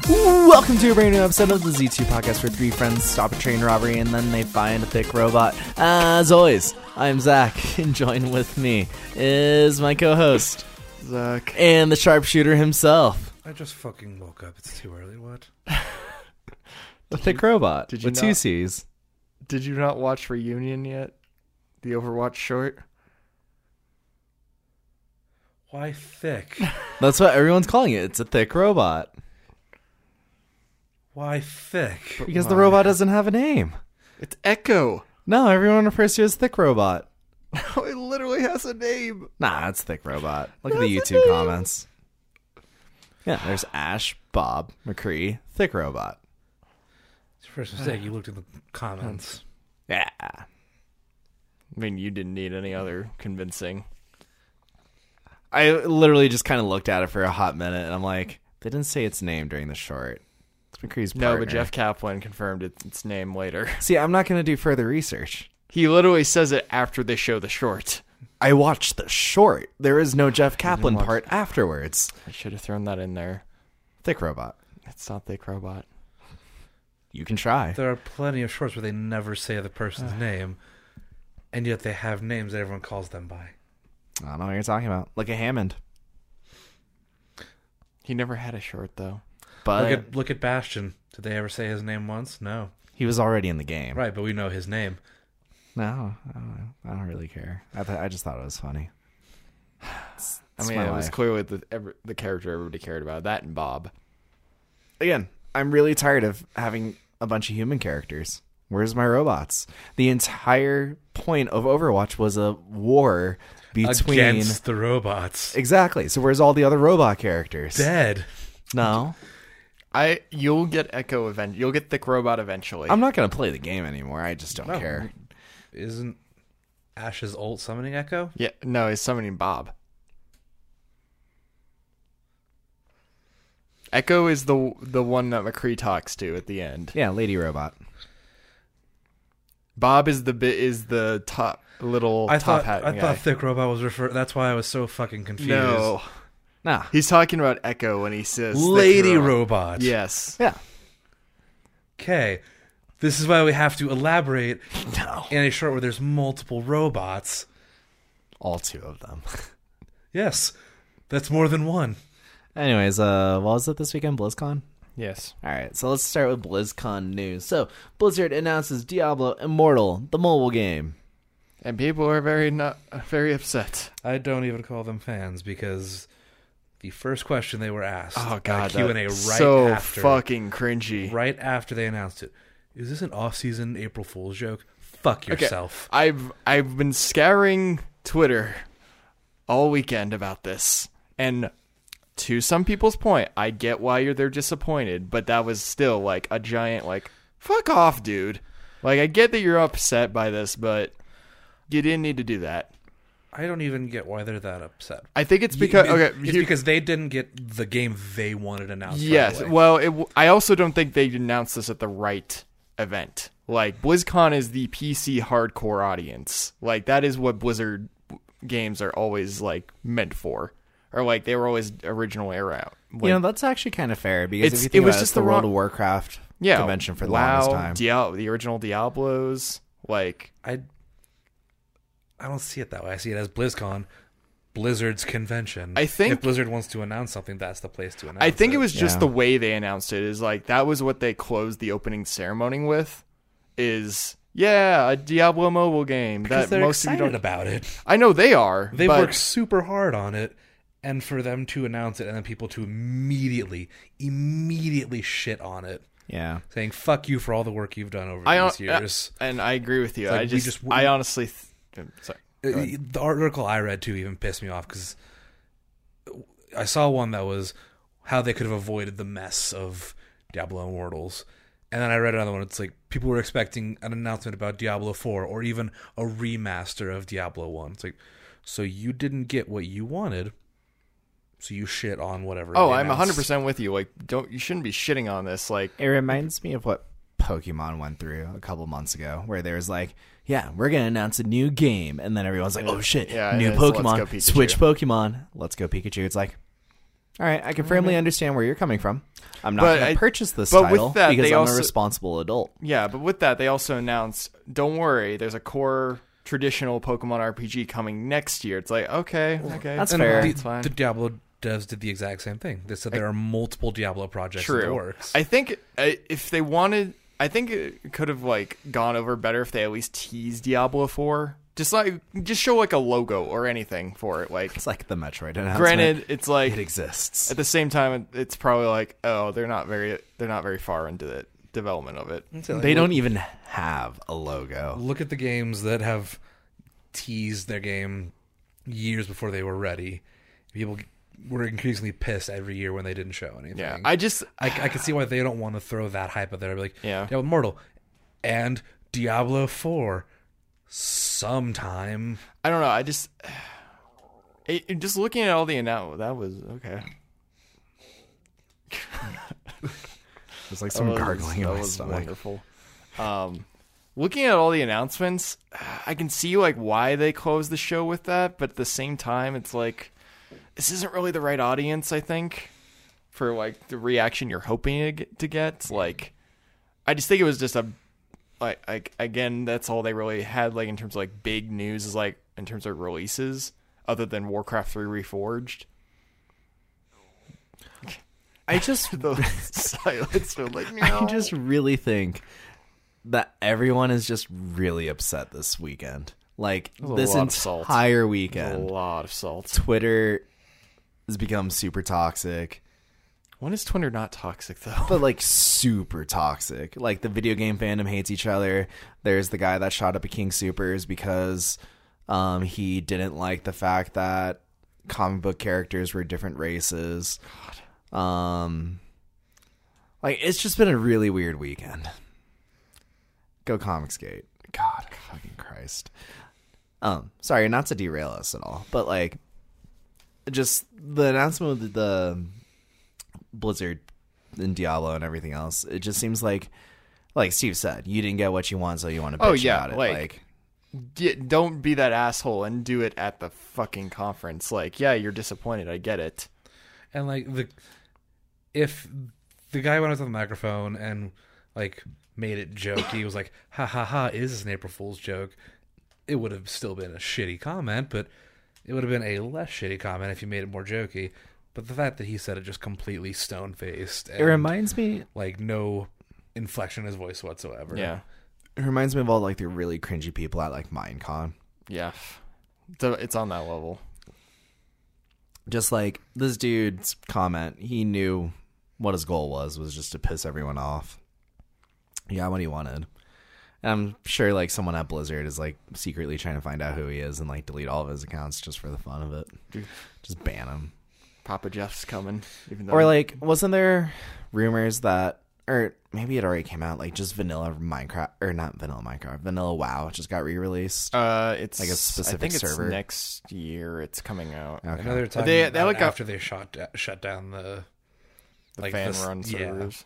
Welcome to a brand new episode of the Z2 podcast where three friends stop a train robbery and then they find a thick robot. As always, I'm Zach, and joined with me is my co-host, Zach. And the sharpshooter himself. I just fucking woke up. It's too early. What? The thick robot did you with two not- C's. Did you not watch Reunion yet? The Overwatch short? Why thick? That's what everyone's calling it. It's a thick robot. Why thick? Because the robot doesn't have a name. It's Echo. No, everyone refers to it as thick robot. It literally has a name. Nah, it's thick robot. Look at the YouTube comments. Yeah, there's Ash, Bob, McCree, thick robot. It's your first mistake. You looked at the comments. Yeah. I mean, you didn't need any other convincing. I literally just kind of looked at it for a hot minute, and I'm like, they didn't say its name during the short. It's McCree's partner. No, but Jeff Kaplan confirmed its name later. See, I'm not going to do further research. He literally says it after they show the short. I watched the short. There is no Jeff Kaplan watch- part afterwards. I should have thrown that in there. Thick robot. It's not Thick Robot. You can try. There are plenty of shorts where they never say the person's name, and yet they have names that everyone calls them by. I don't know what you're talking about. Look at Hammond. He never had a short, though. But Look at Bastion. Did they ever say his name once? No. he was already in the game. Right, but we know his name. No, I don't really care. I just thought it was funny. I mean, it was clearly the character everybody cared about. That and Bob. Again, I'm really tired of having a bunch of human characters. Where's my robots? The entire point of Overwatch was a war between... Against the robots. Exactly. So where's all the other robot characters? Dead. No. You'll get Echo eventually. You'll get Thick Robot eventually. I'm not going to play the game anymore. I just don't care. Isn't Ash's ult summoning Echo? Yeah, no, he's summoning Bob. Echo is the one that McCree talks to at the end. Yeah, Lady Robot. Bob is the top little top hat guy. I thought Thick Robot was referred. That's why I was so fucking confused. No, Nah. he's talking about Echo when he says Thick Lady Robot. Robot. Yes. Yeah. Okay. This is why we have to elaborate No. in a short where there's multiple robots. All two of them. Yes. That's more than one. Anyways, what was it this weekend? BlizzCon? Yes. All right, so let's start with BlizzCon news. So, Blizzard announces Diablo Immortal, the mobile game. And people are very upset. I don't even call them fans because the first question they were asked Oh god, Q&A right so after fucking cringy. right after they announced it. Is this an off-season April Fool's joke? Fuck yourself. I've been scouring Twitter all weekend about this, and to some people's point, I get why they're disappointed, but that was still like a giant fuck off, dude. Like, I get that you're upset by this, but you didn't need to do that. I don't even get why they're that upset. I think it's because because they didn't get the game they wanted announced. yes. Right away. Well, I also don't think they announced this at the right event. Like, BlizzCon is the PC hardcore audience. Like, that is what Blizzard games are always meant for. Or they were always original era out. That's actually kind of fair because if you it think was about just the the World wrong- of Warcraft Yeah, convention for the WoW, longest time. the original Diablos, I don't see it that way. I see it as BlizzCon, Blizzard's convention. I think- if Blizzard wants to announce something, that's the place to announce I think it it was just Yeah. the way they announced it. Is that was what they closed the opening ceremony with. A Diablo mobile game because that they're most of you excited don't. about it. I know they are. They've but worked super hard on it, and for them to announce it and then people to immediately shit on it, Yeah. saying "fuck you" for all the work you've done over these years. and I agree with you. It's like I honestly, sorry. Go ahead. The article I read too even pissed me off because I saw one that was how they could have avoided the mess of Diablo Immortals. And then I read another one. It's like people were expecting an announcement about Diablo 4 or even a remaster of Diablo 1. It's like, so you didn't get what you wanted, so you shit on whatever. Oh, they I'm announced. 100% with you. You shouldn't be shitting on this. It reminds me of what Pokemon went through a couple months ago, where there was yeah, we're going to announce a new game. And then everyone's like, oh shit, Yeah, new and it's Let's Pokemon, Go Pikachu. switch Pokemon, let's go Pikachu. It's like, All right, I can firmly understand where you're coming from. I'm not But going I- to purchase this but with title that, because they I'm also- a responsible adult. Yeah, but with that, they also announced, don't worry, there's a core traditional Pokemon RPG coming next year. It's like, okay. That's And fair. That's fine. The Diablo devs did the exact same thing. They said there are multiple Diablo projects in the True. works. I think if they wanted, I think it could have like gone over better if they at least teased Diablo 4. Just show like a logo or anything for it. Like, It's like the Metroid announcement. granted, it's like it exists. at the same time, it's probably like, oh, they're not very far into the development of it. They don't even have a logo. Look at the games that have teased their game years before they were ready. People were increasingly pissed every year when they didn't show anything. Yeah, I can see why they don't want to throw that hype out there. Like, Yeah. Diablo Immortal and Diablo 4 sometime. I don't know. I just just looking at all the that was okay. There's like some gargling in that my was stomach. wonderful. Looking at all the announcements, I can see like why they closed the show with that, but at the same time, it's like this isn't really the right audience. I think for like the reaction you're hoping to get. Like, I just think it was just a like again, that's all they really had like in terms of like big news is like in terms of releases, other than Warcraft 3 Reforged. I just The silence were like, I just really think that everyone is just really upset this weekend. Like There's a this lot of salt. entire a weekend, lot of salt. Twitter has become super toxic, When is Twitter not toxic though? but like super toxic. Like the video game fandom hates each other. There's the guy that shot up a King Supers because he didn't like the fact that comic book characters were different races. Like it's just been a really weird weekend. Go Comicsgate. God fucking Christ. Sorry, not to derail us at all, but like just the announcement of the Blizzard and Diablo and everything else, it just seems like Steve said, you didn't get what you want, so you want to bitch Oh, yeah, about it. like don't be that asshole and do it at the fucking conference. Like, yeah, you're disappointed. I get it. And like if the guy went up to the microphone and like made it jokey, was like, ha ha ha, is this an April Fool's joke? It would have still been a shitty comment, but it would have been a less shitty comment if you made it more jokey. But the fact that he said it just completely stone faced, it reminds me like no inflection in his voice whatsoever. Yeah. It reminds me of all like the really cringy people at like Minecon. Yeah. So it's on that level. Just like this dude's comment, he knew what his goal was just to piss everyone off. He got what he wanted. And I'm sure like someone at Blizzard is like secretly trying to find out who he is and like delete all of his accounts just for the fun of it. Just ban him. Papa Jeff's coming. Even though Or like, wasn't there rumors that, or maybe it already came out, like just vanilla Minecraft, or not vanilla Minecraft, vanilla WoW just got re-released. it's like a specific I think server? It's next year it's coming out. I Okay. know they were talking They about like after they shut down the The fan run servers.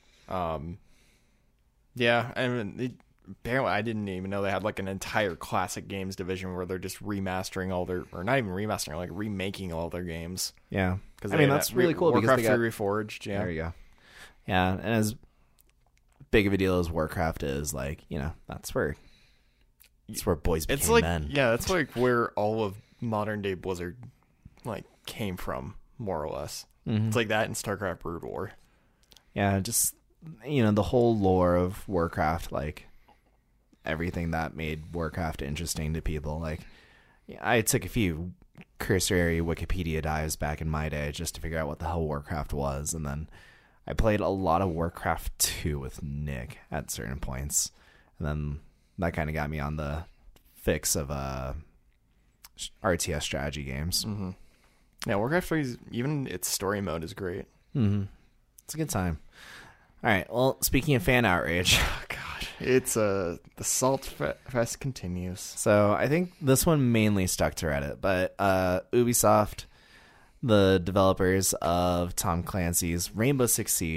Yeah, and apparently I didn't even know they had like an entire classic games division where they're just remastering all their, or not even remastering, like remaking all their games. Yeah. Because I mean, that's really cool because Warcraft they got, 3 Reforged. Yeah, there you go. Yeah, and as big of a deal as Warcraft is, like, you know, that's where boys became it's like men. yeah, that's like where all of modern day Blizzard like came from, more or less. Mhm. It's like that in StarCraft Brood War. Yeah, just, you know, the whole lore of Warcraft, like everything that made Warcraft interesting to people. Like, I took a few cursory Wikipedia dives back in my day just to figure out what the hell Warcraft was, and then I played a lot of Warcraft 2 with Nick at certain points, and then that kind of got me on the fix of RTS strategy games. Mm-hmm. Yeah, Warcraft 3, even its story mode is great. Mm-hmm. It's a good time. All right, well, speaking of fan outrage, Oh, God, it's the Salt Fest continues. so I think this one mainly stuck to Reddit, but Ubisoft, the developers of Tom Clancy's Rainbow Six Siege,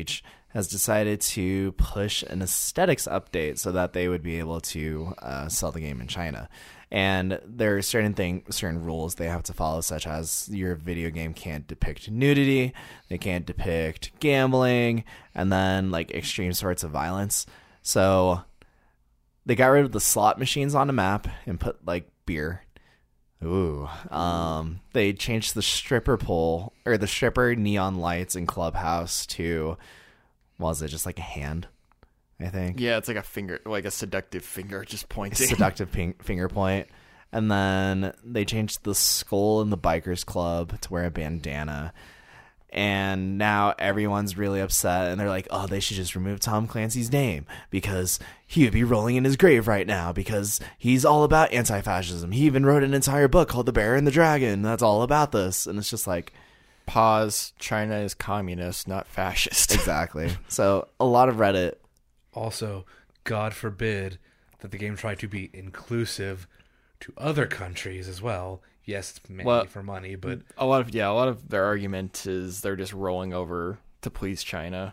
has decided to push an aesthetics update so that they would be able to sell the game in China. And there are certain rules they have to follow, such as your video game can't depict nudity, they can't depict gambling, and then like extreme sorts of violence. So they got rid of the slot machines on the map and put like beer. Ooh. They changed the stripper pole or the stripper neon lights in Clubhouse to, what was it, just like a hand? I think. Yeah, it's like a finger, like a seductive finger just pointing. Seductive finger point. And then they changed the skull in the Bikers Club to wear a bandana. And now everyone's really upset. And they're like, oh, they should just remove Tom Clancy's name because he would be rolling in his grave right now because he's all about anti-fascism. He even wrote an entire book called The Bear and the Dragon. That's all about this. And it's just like... Pause. China is communist, not fascist. Exactly. So a lot of Reddit... Also, God forbid that the game try to be inclusive to other countries as well. Yes, it's mainly for money, but a lot of their argument is they're just rolling over to please China.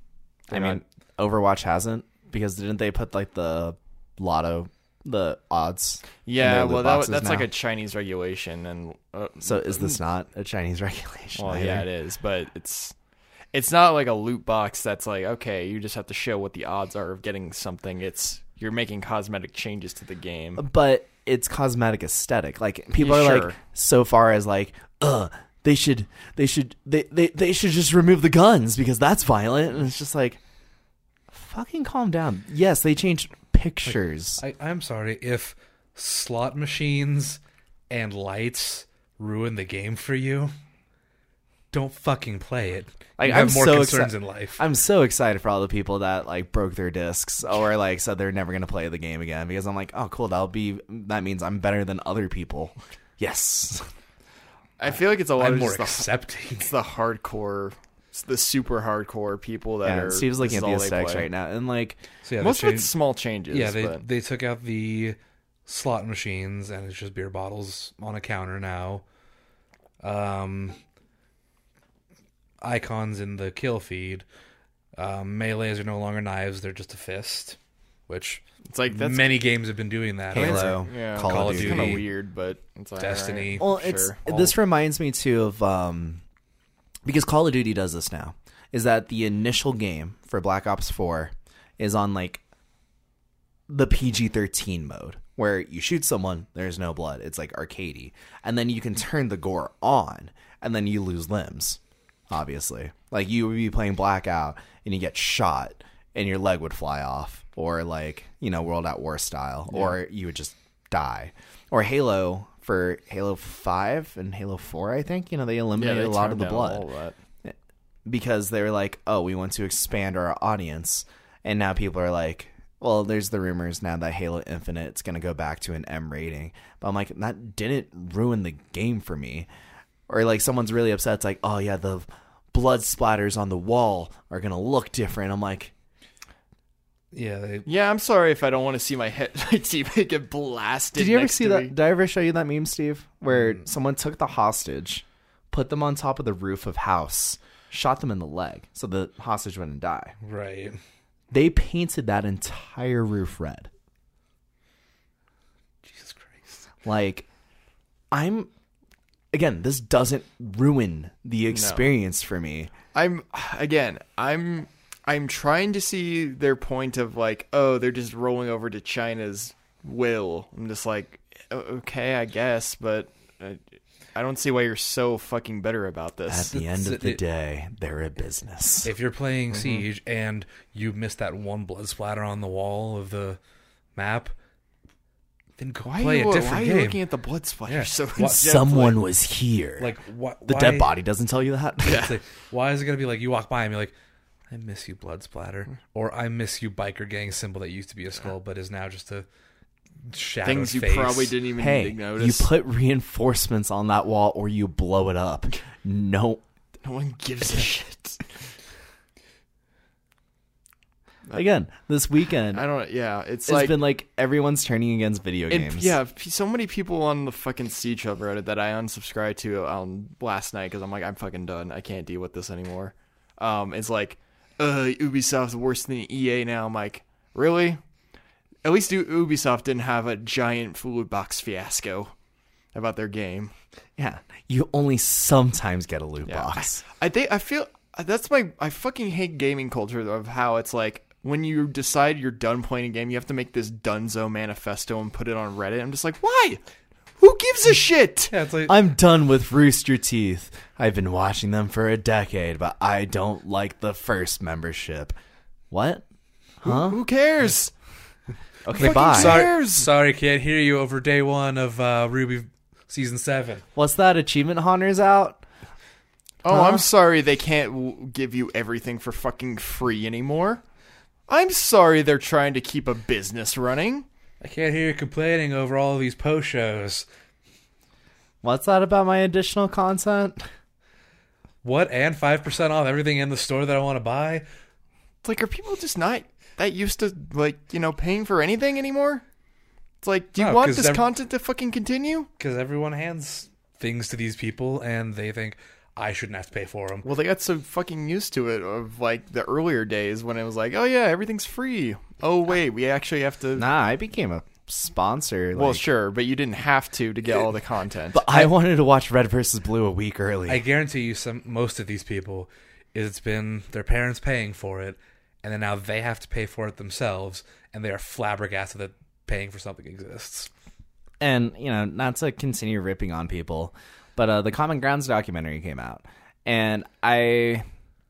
Overwatch hasn't, because didn't they put like the lotto, the odds? Yeah, well, that's now? Like a Chinese regulation, and so is this not a Chinese regulation? Well, yeah, it is, but it's not like a loot box that's like, okay, you just have to show what the odds are of getting something. You're making cosmetic changes to the game. But it's cosmetic aesthetic. Like people are like so far as like, they should just remove the guns because that's violent. And it's just like, fucking calm down. Yes, they changed pictures. I'm sorry if slot machines and lights ruin the game for you. Don't fucking play it. Like, you have more concerns in life. I'm so excited for all the people that like broke their discs or like said they're never gonna play the game again, because I'm like, oh cool, that means I'm better than other people. Yes. I feel like it's a lot I'm of more accepting. It's the hardcore, it's the super hardcore people that are. Steve's looking at the aesthetics right now, and like most of it's small changes. Yeah, they took out the slot machines and it's just beer bottles on a counter now. Icons in the kill feed. Melees are no longer knives; they're just a fist. Which it's like many games have been doing that. Halo, yeah, Call of Duty, kind of weird, but it's like, Destiny. Right. Well, this reminds me too of because Call of Duty does this now. Is that the initial game for Black Ops 4 is on like the PG-13 mode, where you shoot someone, there's no blood. It's like arcadey, and then you can turn the gore on, and then you lose limbs. Obviously, like you would be playing Blackout and you get shot and your leg would fly off, or like, you know, World at War style, or you would just die. Or Halo, for Halo 5 and Halo 4, I think, you know, they eliminated a lot of the blood because they were like, oh, we want to expand our audience. And now people are like, well, there's the rumors now that Halo Infinite is going to go back to an M rating. But I'm like, that didn't ruin the game for me. Or like someone's really upset. It's like, oh yeah, the blood splatters on the wall are going to look different. I'm like, yeah, I'm sorry if I don't want to see my teammate get blasted. Did you ever see that? Did I ever show you that meme, Steve? Where someone took the hostage, put them on top of the roof of house, shot them in the leg so the hostage wouldn't die. Right. They painted that entire roof red. Jesus Christ. Like, again, this doesn't ruin the experience for me. I'm trying to see their point of like, oh, they're just rolling over to China's will. I'm just like, okay, I guess, but I don't see why you're so fucking bitter about this. At the end of the day, they're a business. If you're playing Siege and you miss that one blood splatter on the wall of the map, then go play a different game. Why are you looking at the blood splatter so someone was here. Like, the dead body doesn't tell you that? Yeah. Like, why is it going to be like you walk by and be like, I miss you, blood splatter, or I miss you, biker gang symbol that used to be a skull but is now just a shadowed things you face. probably didn't even notice. You put reinforcements on that wall or you blow it up. No one gives a shit. Again, this weekend, it's been like everyone's turning against video games. Yeah, so many people on the fucking Siege subreddit that I unsubscribed to last night because I'm like, I'm fucking done. I can't deal with this anymore. It's like, Ubisoft's worse than EA now. I'm like, really? At least Ubisoft didn't have a giant loot box fiasco about their game. Yeah, you only sometimes get a loot Yeah. box. I feel that's I fucking hate gaming culture of how it's like when you decide you're done playing a game, you have to make this Dunzo manifesto and put it on Reddit. I'm just like, why? Who gives a shit? Yeah, it's like I'm done with Rooster Teeth. I've been watching them for a decade, but I don't like the first membership. What? Huh? Who cares? Okay, fucking bye. cares? sorry, can't hear you over day one of Ruby Season 7. What's that? Achievement Hunter's out? Oh, Huh? I'm sorry they can't give you everything for fucking free anymore. I'm sorry they're trying to keep a business running. I can't hear you complaining over all of these post shows. What's that about my additional content? What? And 5% off everything in the store that I want to buy? It's like, are people just not that used to, like, paying for anything anymore? It's like, do you No, want 'cause this content to fucking continue? Because everyone hands things to these people, and they think, I shouldn't have to pay for them. Well, they got so fucking used to it of, like, the earlier days when it was like, oh, yeah, everything's free. Oh, wait, we actually have to... Nah, I became a sponsor. Well, like- sure, but you didn't have to get all the content. But I wanted to watch Red vs. Blue a week early. I guarantee you most of these people, it's been their parents paying for it, and then now they have to pay for it themselves, and they are flabbergasted that paying for something exists. And, not to continue ripping on people, but the Common Grounds documentary came out, and I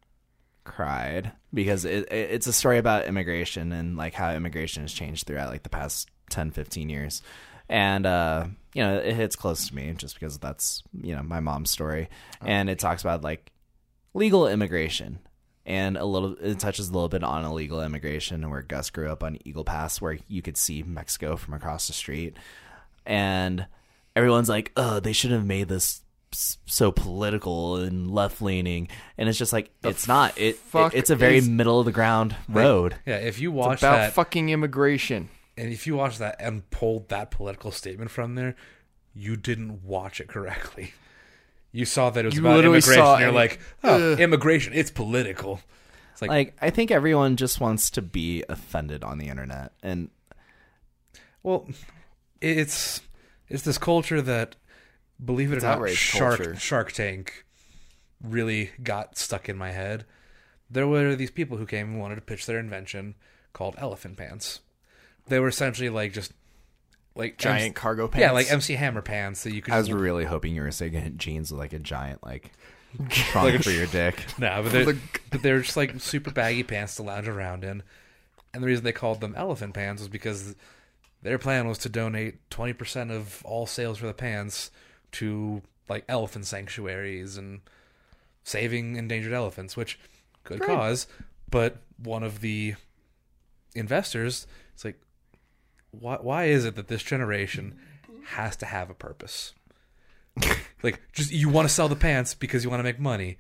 cried because it's a story about immigration and, like, how immigration has changed throughout, like, the past 10, 15 years. And, it hits close to me just because that's, my mom's story. And it talks about, like, legal immigration. And it touches a little bit on illegal immigration, where Gus grew up on Eagle Pass, where you could see Mexico from across the street. And everyone's like, oh, they should have made this so political and left-leaning. And it's just like, it's not. It's a very middle-of-the-ground road. Yeah, if you It's watch about that, fucking immigration. and if you watch that and pulled that political statement from there, you didn't watch it correctly. You saw that it was You about literally immigration. saw And you're it. like, oh, immigration, it's political. It's like, I think everyone just wants to be offended on the internet. And well, it's this culture that, believe it It's or not, outrage culture. Shark Tank really got stuck in my head. There were these people who came and wanted to pitch their invention called elephant pants. They were essentially like just like Giant cargo pants. Yeah, like MC Hammer pants that you could. I was really hoping you were saying jeans with, like, a giant, like, trunk for your dick. No, but they're just like super baggy pants to lounge around in. And the reason they called them elephant pants was because their plan was to donate 20% of all sales for the pants to, like, elephant sanctuaries and saving endangered elephants, which good cause. But one of the investors, it's like, why is it that this generation has to have a purpose? Like, just you want to sell the pants because you want to make money.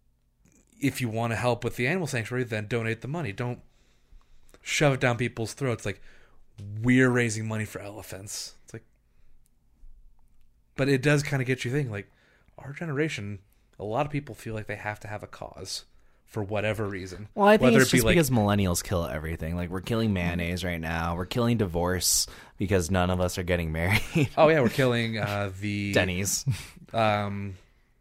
If you want to help with the animal sanctuary, then donate the money. Don't shove it down people's throats. Like, we're raising money for elephants. It's like, but it does kind of get you thinking. Like, our generation, a lot of people feel like they have to have a cause for whatever reason. Well, I think Whether it's it be just like, because millennials kill everything. Like, we're killing mayonnaise right now. We're killing divorce because none of us are getting married. oh yeah, we're killing the Denny's. the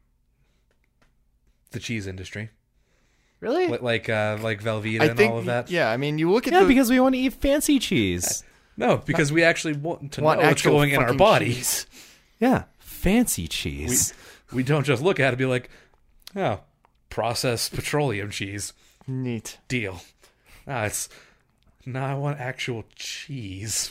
cheese industry, Really? like Velveeta I and think, all of that. yeah, I mean, you look at Yeah, the... because we want to eat fancy cheese. No, because we actually want to know want what's actual going in our fucking bodies. cheese. Yeah, fancy cheese. We don't just look at it and be like, oh, processed petroleum cheese. Neat. Deal. I want actual cheese.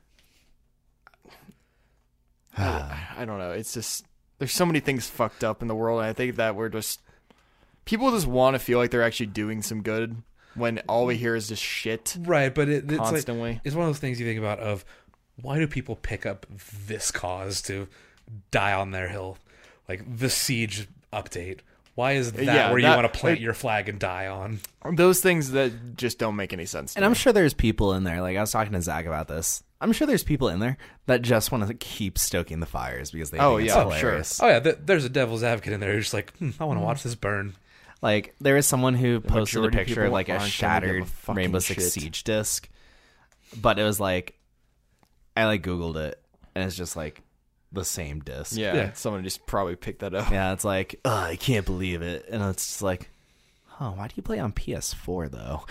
I don't know. It's just... There's so many things fucked up in the world, and I think that we're just... People just want to feel like they're actually doing some good when all we hear is just shit Right, but it's constantly. like, it's one of those things you think about of, why do people pick up this cause to die on their hill? Like, the siege update. Why is that Yeah, where you that- want to plant like- your flag and die on? Those things that just don't make any sense to And me. I'm sure there's people in there, like I was talking to Zach about this. I'm sure there's people in there that just want to keep stoking the fires because they Oh, think yeah, it's sure. hilarious. Oh yeah, there's a devil's advocate in there who's just like, I want to watch this burn. Like, there was someone who posted a majority of picture of people like a aren't gonna give shattered a fucking Rainbow Six shit. Siege disc, but it was like, I like Googled it, and it's just like the same disc. Yeah, someone just probably picked that up. Yeah, it's like, I can't believe it, and it's just like, why do you play on PS4 though?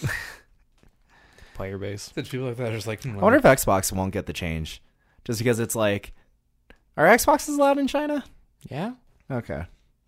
Player base. There's people like that are just like, I wonder if Xbox won't get the change, just because it's like, are Xboxes allowed in China? Yeah, Okay,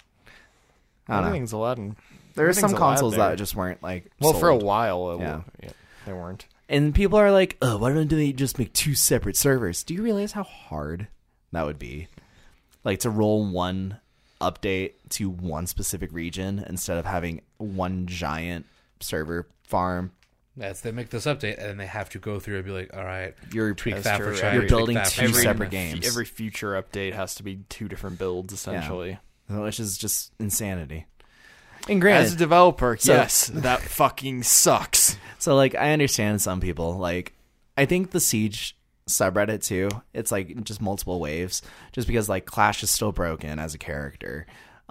I don't know. everything's allowed. There are some everything's allowed consoles there. that just weren't like. Well, for a sold. while, Yeah. They weren't. And people are like, why don't they just make 2 separate servers? Do you realize how hard that would be? Like, to roll one update to one specific region instead of having one giant server farm. Yes, they make this update, and then they have to go through and be like, all right, You're tweak That's that true. for China. You're tweak building that for two China. separate games. Every future update has to be 2 different builds, essentially. which is just insanity. And granted, As a developer, So- yes, that fucking sucks. so like I understand some people, like I think the Siege subreddit too, it's like just multiple waves, just because like Clash is still broken as a character.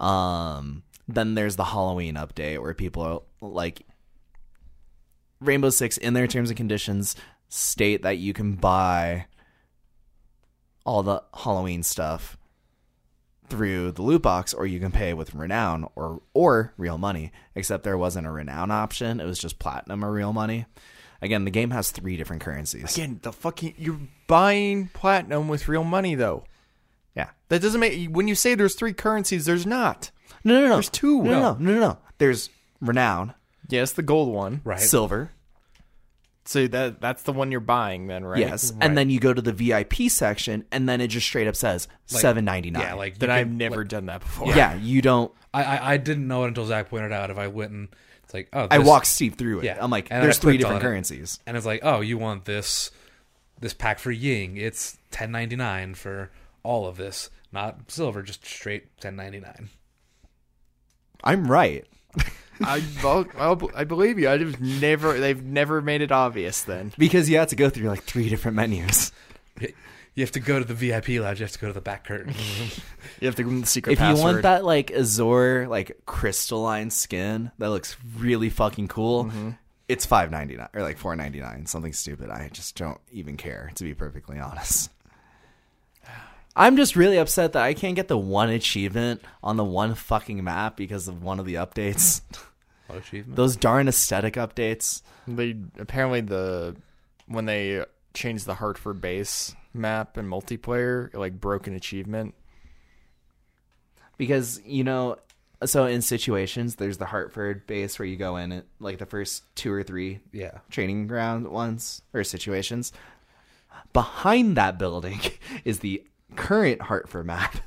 Then there's the Halloween update where people are like, Rainbow Six in their terms and conditions state that you can buy all the Halloween stuff through the loot box, or you can pay with Renown or real money, except there wasn't a Renown option. It was just Platinum or real money. Again, the game has 3 different currencies. Again, you're buying platinum with real money, though. Yeah. That doesn't make, when you say there's 3 currencies, there's not. No. There's 2. No. There's Renown, Yes, the gold one. Right. Silver. So that's the one you're buying then, right? Yes. Right. And then you go to the VIP section, and then it just straight up says Like, $7.99. Yeah, like Then you I've could- never like, done that before. Yeah, you don't. I didn't know it until Zach pointed out. If I went and it's like, oh, I this- walked Steve through it. Yeah. I'm like, And there's I 3 clicked different on it. currencies. and it's like, oh, you want this pack for Ying? It's $10.99 for all of this, not silver, just straight $10.99. I'm right. I believe you. They've never made it obvious then. Because you have to go through like 3 different menus. You have to go to the VIP lounge. You have to go to the back curtain. You have to give them the secret If password. you want that like Azure like crystalline skin that looks really fucking cool, it's $5.99 or like $4.99, something stupid. I just don't even care, to be perfectly honest. I'm just really upset that I can't get the one achievement on the one fucking map because of one of the updates. What achievement? Those darn aesthetic updates. They apparently when they changed the Hartford base map and multiplayer, it like broke an achievement. Because, so in situations, there's the Hartford base where you go in at like the first 2 or 3 Yeah. training ground ones or situations. Behind that building is the current Hartford map.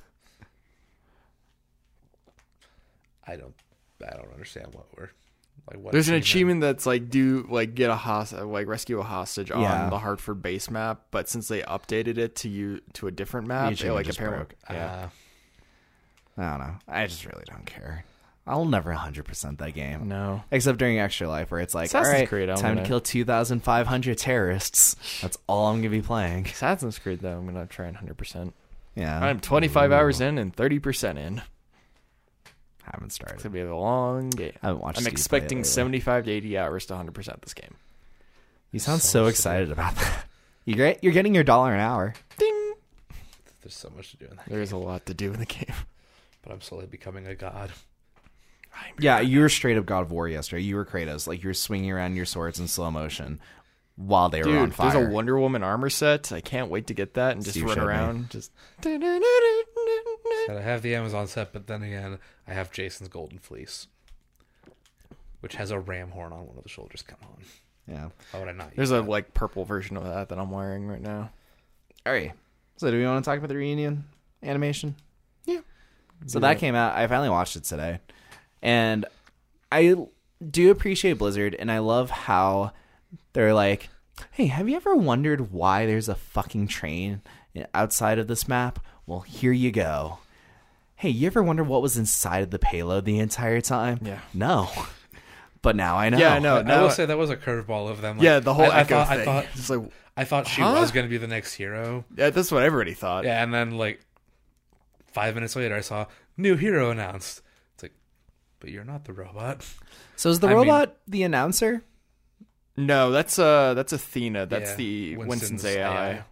I don't understand what we're like. What There's an achievement that's like get a hostage, like rescue a hostage Yeah. on the Hartford base map, but since they updated it to a different map, it achievement like just apparently broke. yeah. I don't know. I just really don't care. I'll never 100% that game. No. Except during Extra Life, where it's like, Assassin's all right, Creed, I'm time to gonna- kill 2,500 terrorists. That's all I'm going to be playing. Assassin's Creed though, I'm gonna try and 100%. Yeah. I'm 25 hours in and 30% in. Haven't It's started. gonna be a long game. I haven't watched I'm Steve play it expecting lately. 75 to 80 hours to 100% this game. You sound So so much to excited about that. You're getting your $1 an hour. Ding. There's so much to do in that. There's a lot to do in the game. But I'm slowly becoming a god. Yeah, you were straight up God of War yesterday. You were Kratos. Like, you were swinging around your swords in slow motion while they were on Dude, fire. there's a Wonder Woman armor set. I can't wait to get that and just Steve run showed me. around. Just And I have the Amazon set, but then again, I have Jason's Golden Fleece, which has a ram horn on one of the shoulders. Come on, Yeah. how would I not? Use There's a that? like purple version of that I'm wearing right now. All right. So, do we want to talk about the reunion animation? Yeah. So, that came out. I finally watched it today. And I do appreciate Blizzard, and I love how they're like, hey, have you ever wondered why there's a fucking train outside of this map? Well, here you go. Hey, you ever wonder what was inside of the payload the entire time? Yeah. No. But now I know. Yeah, I know. I will say that was a curveball of them. Like, Yeah, the whole I Echo thought, thing. I thought, Just like, I thought she Huh? was going to be the next hero. yeah, that's what everybody thought. Yeah, and then like 5 minutes later, I saw new hero announced. It's like, but you're not the robot. So is the I mean- robot the announcer? No, that's Athena. That's Yeah, the Winston's Winston's AI. AI.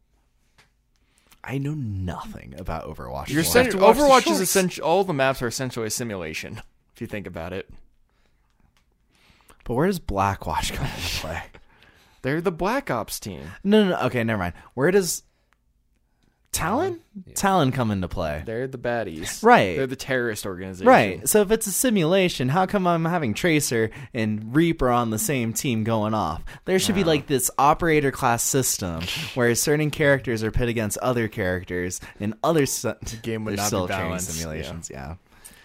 I know nothing about Overwatch. You're lore. saying to watch the Overwatch is shorts. essentially all the maps are essentially a simulation. If you think about it, But where does Blackwatch come into play? they're the Black Ops team. No. Okay, never mind. Where does Talon? Yeah. Talon come into play? They're the baddies. Right. They're the terrorist organization. Right. So if it's a simulation, how come I'm having Tracer and Reaper on the same team going off? There should be like this operator class system where certain characters are pit against other characters and other game would there's not be still training balanced, simulations. Yeah.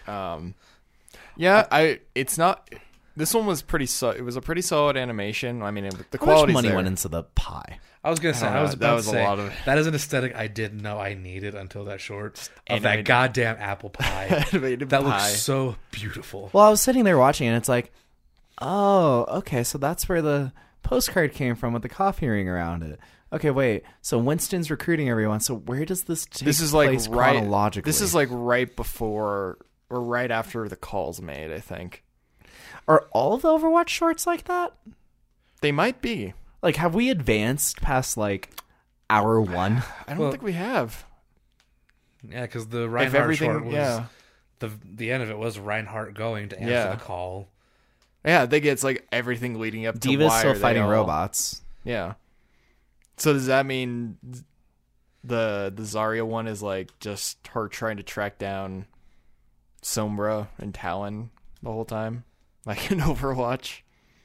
It's not. This one was pretty. It was a pretty solid animation. I mean, the How much quality money there. went into the pie? I was gonna say, don't know. I was That about was to a say, lot of- that is an aesthetic I didn't know I needed until that short of animated- that goddamn apple pie. Animated That pie. looks so beautiful. Well, I was sitting there watching and it's like, oh, okay, so that's where the postcard came from with the coffee ring around it. Okay, wait. So Winston's recruiting everyone. So where does this take This is like place right. chronologically? This is like right before or right after the call's made. I think Are all of the Overwatch shorts like that? they might be. Like, have we advanced past like hour one? I don't Well, think we have. Yeah, because the If Reinhardt everything, short was yeah, the end of it was Reinhardt going to answer Yeah. the call. yeah, they get it's like everything leading up to Diva's why still are they fighting all- robots. Yeah. So does that mean the Zarya one is like just her trying to track down Sombra and Talon the whole time, like in Overwatch?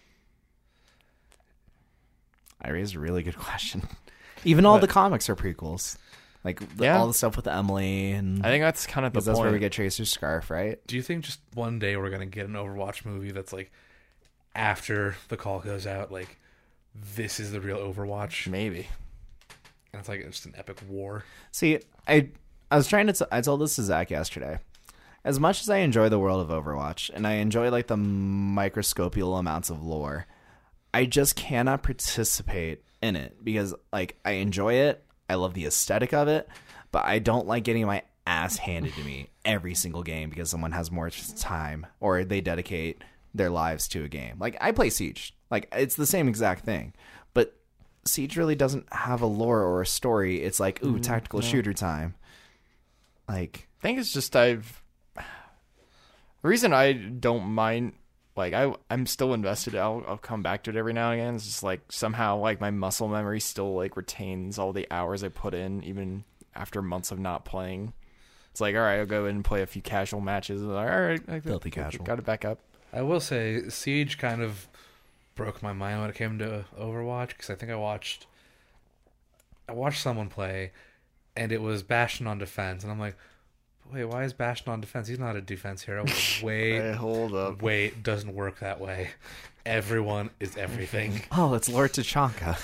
I raised a really good question. Even all But- the comics are prequels. Like Yeah. all the stuff with Emily and I think that's kind of the because that's point. where we get Tracer's scarf, right? Do you think just one day we're gonna get an Overwatch movie that's like after the call goes out, like this is the real Overwatch, Maybe. and it's like just an epic war? See, I was trying to. I told this to Zach yesterday. As much as I enjoy the world of Overwatch and I enjoy like the microscopical amounts of lore, I just cannot participate in it because like I enjoy it. I love the aesthetic of it, but I don't like getting my ass handed to me every single game because someone has more time or they dedicate their lives to a game. Like I play Siege. Like it's the same exact thing. But Siege really doesn't have a lore or a story. It's like, ooh, tactical shooter time. Like I think it's just the reason I don't mind, like I'm still invested. I'll come back to it every now and again. It's just like somehow like my muscle memory still like retains all the hours I put in even after months of not playing. It's like, all right, I'll go in and play a few casual matches. All right, Filthy casual. got it back up. I will say Siege kind of broke my mind when it came to Overwatch because I think I watched someone play, and it was Bastion on defense, and I'm like, wait, why is Bastion on defense? He's not a defense hero. Hey, hold up. Wait, doesn't work that way. Everyone is everything. oh, it's Lord Tachanka.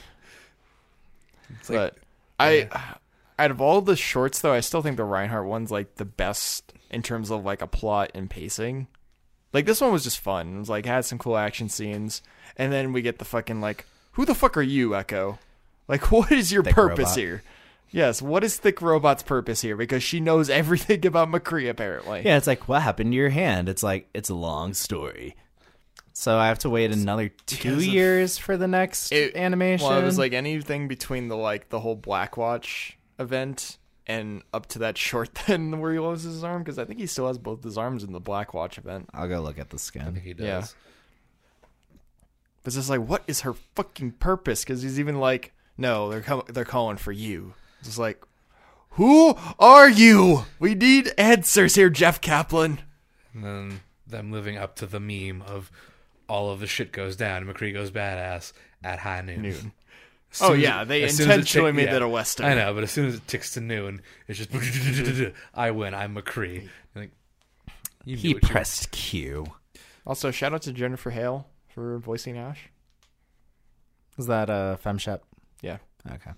It's like, But out of all the shorts though, I still think the Reinhardt one's like the best in terms of like a plot and pacing. Like this one was just fun. It was like had some cool action scenes, and then we get the fucking like, who the fuck are you, Echo? Like, what is your Thick purpose Robot. here? Yes, what is Thick Robot's purpose here? Because she knows everything about McCree apparently. Yeah, it's like, what happened to your hand? It's like, it's a long story. So I have to wait another 2 because of- years for the next animation. Well, it was like anything between the whole Blackwatch event and up to that short then where he loses his arm, because I think he still has both his arms in the Blackwatch event. I'll go look at the I skin. think he does. Yeah. But it's just like, what is her fucking purpose? Because he's even like, no, they're calling for you. It's just like, who are you? We need answers here, Jeff Kaplan. And then them living up to the meme of all of the shit goes down and McCree goes badass at high noon. As Oh soon as yeah, it- they as soon as it intentionally tick- made yeah. that a Western. I know, but as soon as it ticks to noon, it's just I win. I'm McCree. You're like, you knew He what you- pressed Q. Also, shout out to Jennifer Hale for voicing Ash. Is that FemShep? Yeah. Okay.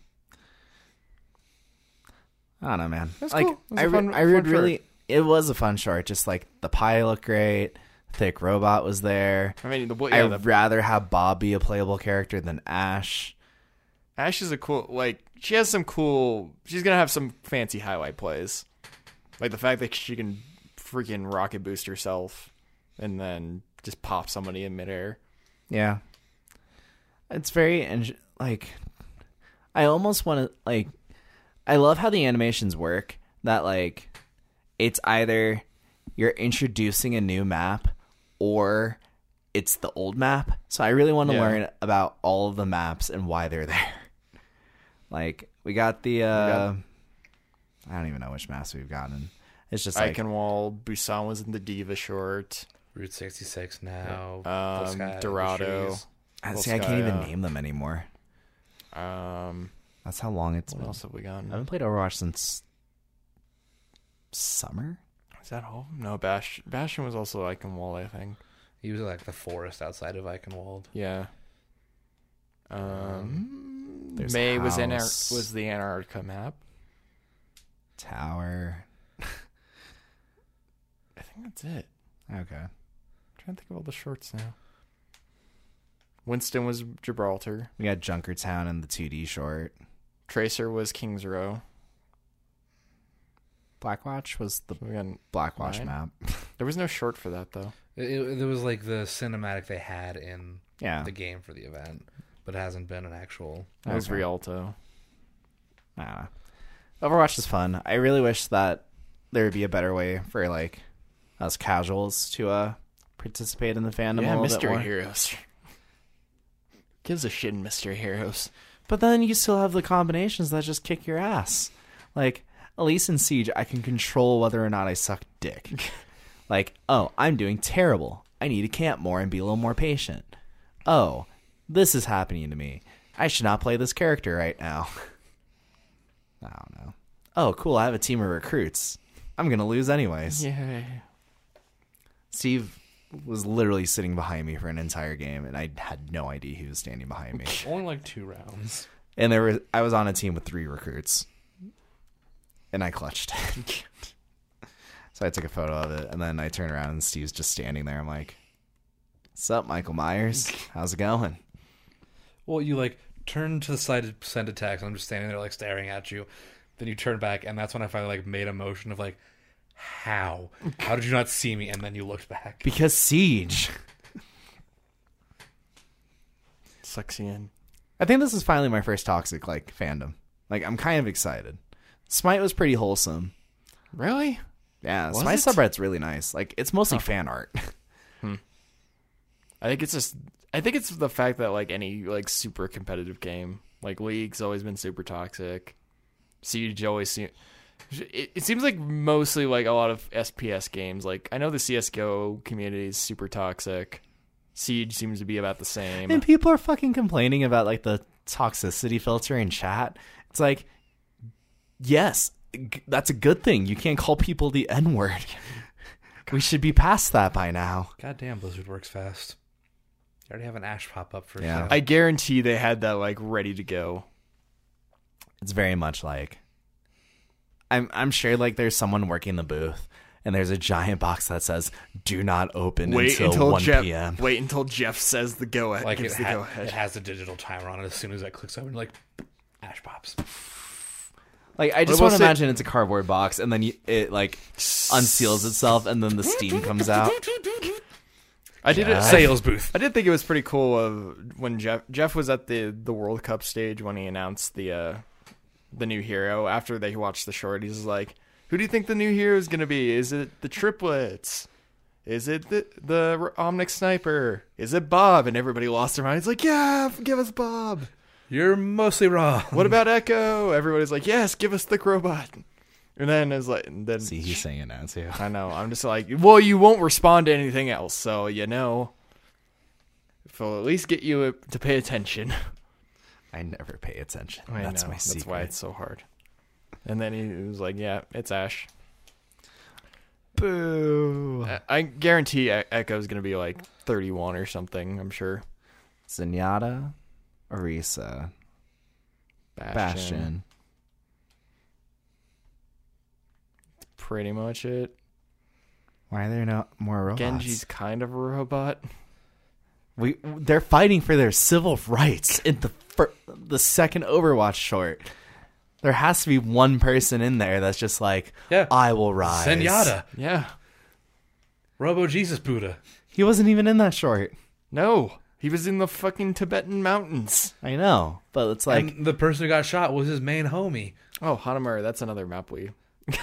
I don't know, man. That's like, cool. It was I, a fun- I would fun really. It was a fun short. Just like the pie looked great. Thick Robot was there. I mean, I'd rather have Bob be a playable character than Ash. Ash is a cool, like, she has some cool, she's going to have some fancy highlight plays. Like the fact that she can freaking rocket boost yourself and then just pop somebody in midair. Yeah. It's very, like, I almost want to, like, I love how the animations work, that, like, it's either you're introducing a new map or it's the old map. So I really want to learn about all of the maps and why they're there. Like, we got the, I don't even know which maps we've gotten. It's just like Eichenwald, Busan was in the Diva short. Route 66 now. Dorado. see, I can't even name them anymore. That's how long it's What been. else have we gotten? I haven't played Overwatch since summer. Is that all? No, Bastion was also Eichenwald, I think. He was like the forest outside of Eichenwald. Yeah. There's May was House. was the Antarctica map. Tower. I think that's it. Okay. I'm trying to think of all the shorts now. Winston was Gibraltar. We got Junkertown and the 2D short. Tracer was Kings Row. Blackwatch was the So we got, Blackwatch 9. map. there was no short for that though. It was like the cinematic they had in Yeah. the game for the event, but it hasn't been an actual. It was Okay. Rialto. I don't know. Overwatch is fun. I really wish that there would be a better way for like us casuals to participate in the fandom. Yeah, a little bit Mystery more. Heroes. Gives a shit in Mystery Heroes. But then you still have the combinations that just kick your ass. Like Elise and Siege, I can control whether or not I suck dick. Like, oh, I'm doing terrible. I need to camp more and be a little more patient. Oh, this is happening to me. I should not play this character right now. I don't know. Oh, cool. I have a team of recruits. I'm going to lose anyways. Yay. Steve was literally sitting behind me for an entire game, and I had no idea he was standing behind me. Only like 2 rounds. And I was on a team with 3 recruits. And I clutched it. So I took a photo of it, and then I turned around, and Steve's just standing there. I'm like, what's up, Michael Myers? How's it going? Well, you like turn to the side to send a text, and I'm just standing there like staring at you. Then you turn back, and that's when I finally like made a motion of like, how did you not see me? And then you looked back. Because Siege. Sucks you in. I think this is finally my first toxic like fandom. Like, I'm kind of excited. Smite was pretty wholesome. Really? Yeah, Was Smite it? subreddit's really nice. Like, it's mostly fan art. I think it's the fact that like any like super competitive game, like League's always been super toxic. Siege always it seems like mostly like a lot of SPS games. Like I know the CS:GO community is super toxic. Siege seems to be about the same. And people are fucking complaining about like the toxicity filter in chat. It's like, yes, that's a good thing. You can't call people the N-word. We should be past that by now. Goddamn, Blizzard works fast. You already have an Ash pop up for Yeah. sale. I guarantee they had that like ready to go. It's very much like, I'm sure like there's someone working the booth and there's a giant box that says "Do not open until 1 p.m." Wait until Jeff says the go ahead. like gives the go ahead. it has a digital timer on it. As soon as that clicks open, like Ash pops. Like, I just What want to was it? imagine it's a cardboard box and then it like unseals itself and then the steam comes out. I did Yeah. Sales booth. I did think it was pretty cool of when Jeff was at the World Cup stage when he announced the new hero. After they watched the short, he's like, "Who do you think the new hero is gonna be? Is it the triplets? Is it the Omnic Sniper? Is it Bob?" And everybody lost their mind. He's like, "Yeah, give us Bob." You're mostly wrong. What about Echo? Everybody's like, "Yes, give us the robot." And then it's like, and then See, he's saying it now too. I know. I'm just like, well, you won't respond to anything else, so you know. If it'll at least get you to pay attention. I never pay attention. I That's know. my secret. That's why it's so hard. And then he was like, "Yeah, it's Ash." Boo. I guarantee Echo's gonna be like 31 or something. I'm sure. Zenyatta, Orisa, Bastion. Pretty much it. Why are there no more robots? Genji's kind of a robot. They're fighting for their civil rights in the second Overwatch short. There has to be one person in there that's just like, Yeah. I will rise. Zenyatta. Yeah. Robo Jesus Buddha. He wasn't even in that short. No, he was in the fucking Tibetan mountains. I know, but it's like And the person who got shot was his main homie. Oh, Hanamura, that's another map we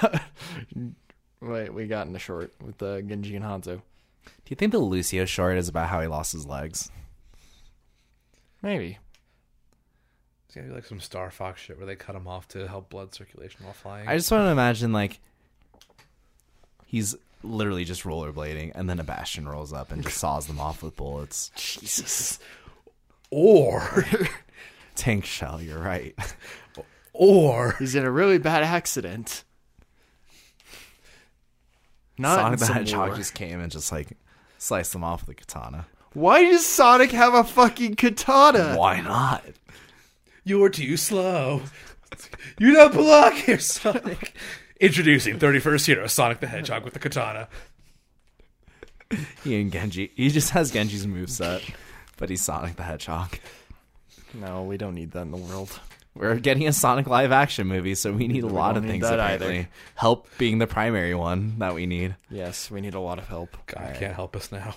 we got in the short with Genji and Hanzo. do you think the Lucio short is about how he lost his legs? Maybe. It's gonna be like some Star Fox shit where they cut him off to help blood circulation while flying. I just want to imagine like he's literally just rollerblading and then a Bastion rolls up and just saws them off with bullets. Jesus. Or Tank shell, you're right. He's in a really bad accident. Not Sonic in the some Hedgehog war. just came and just like sliced them off with a katana. Why does Sonic have a fucking katana? Why not? you're too slow. You don't belong here, Sonic. Introducing 31st hero Sonic the Hedgehog with the katana. He and Genji. He just has Genji's moveset, but he's Sonic the Hedgehog. No, we don't need that in the world. We're getting a Sonic live action movie, so we need a lot don't of need things that apparently. either. Help being the primary one that we need. Yes, we need a lot of help. God can't help us now.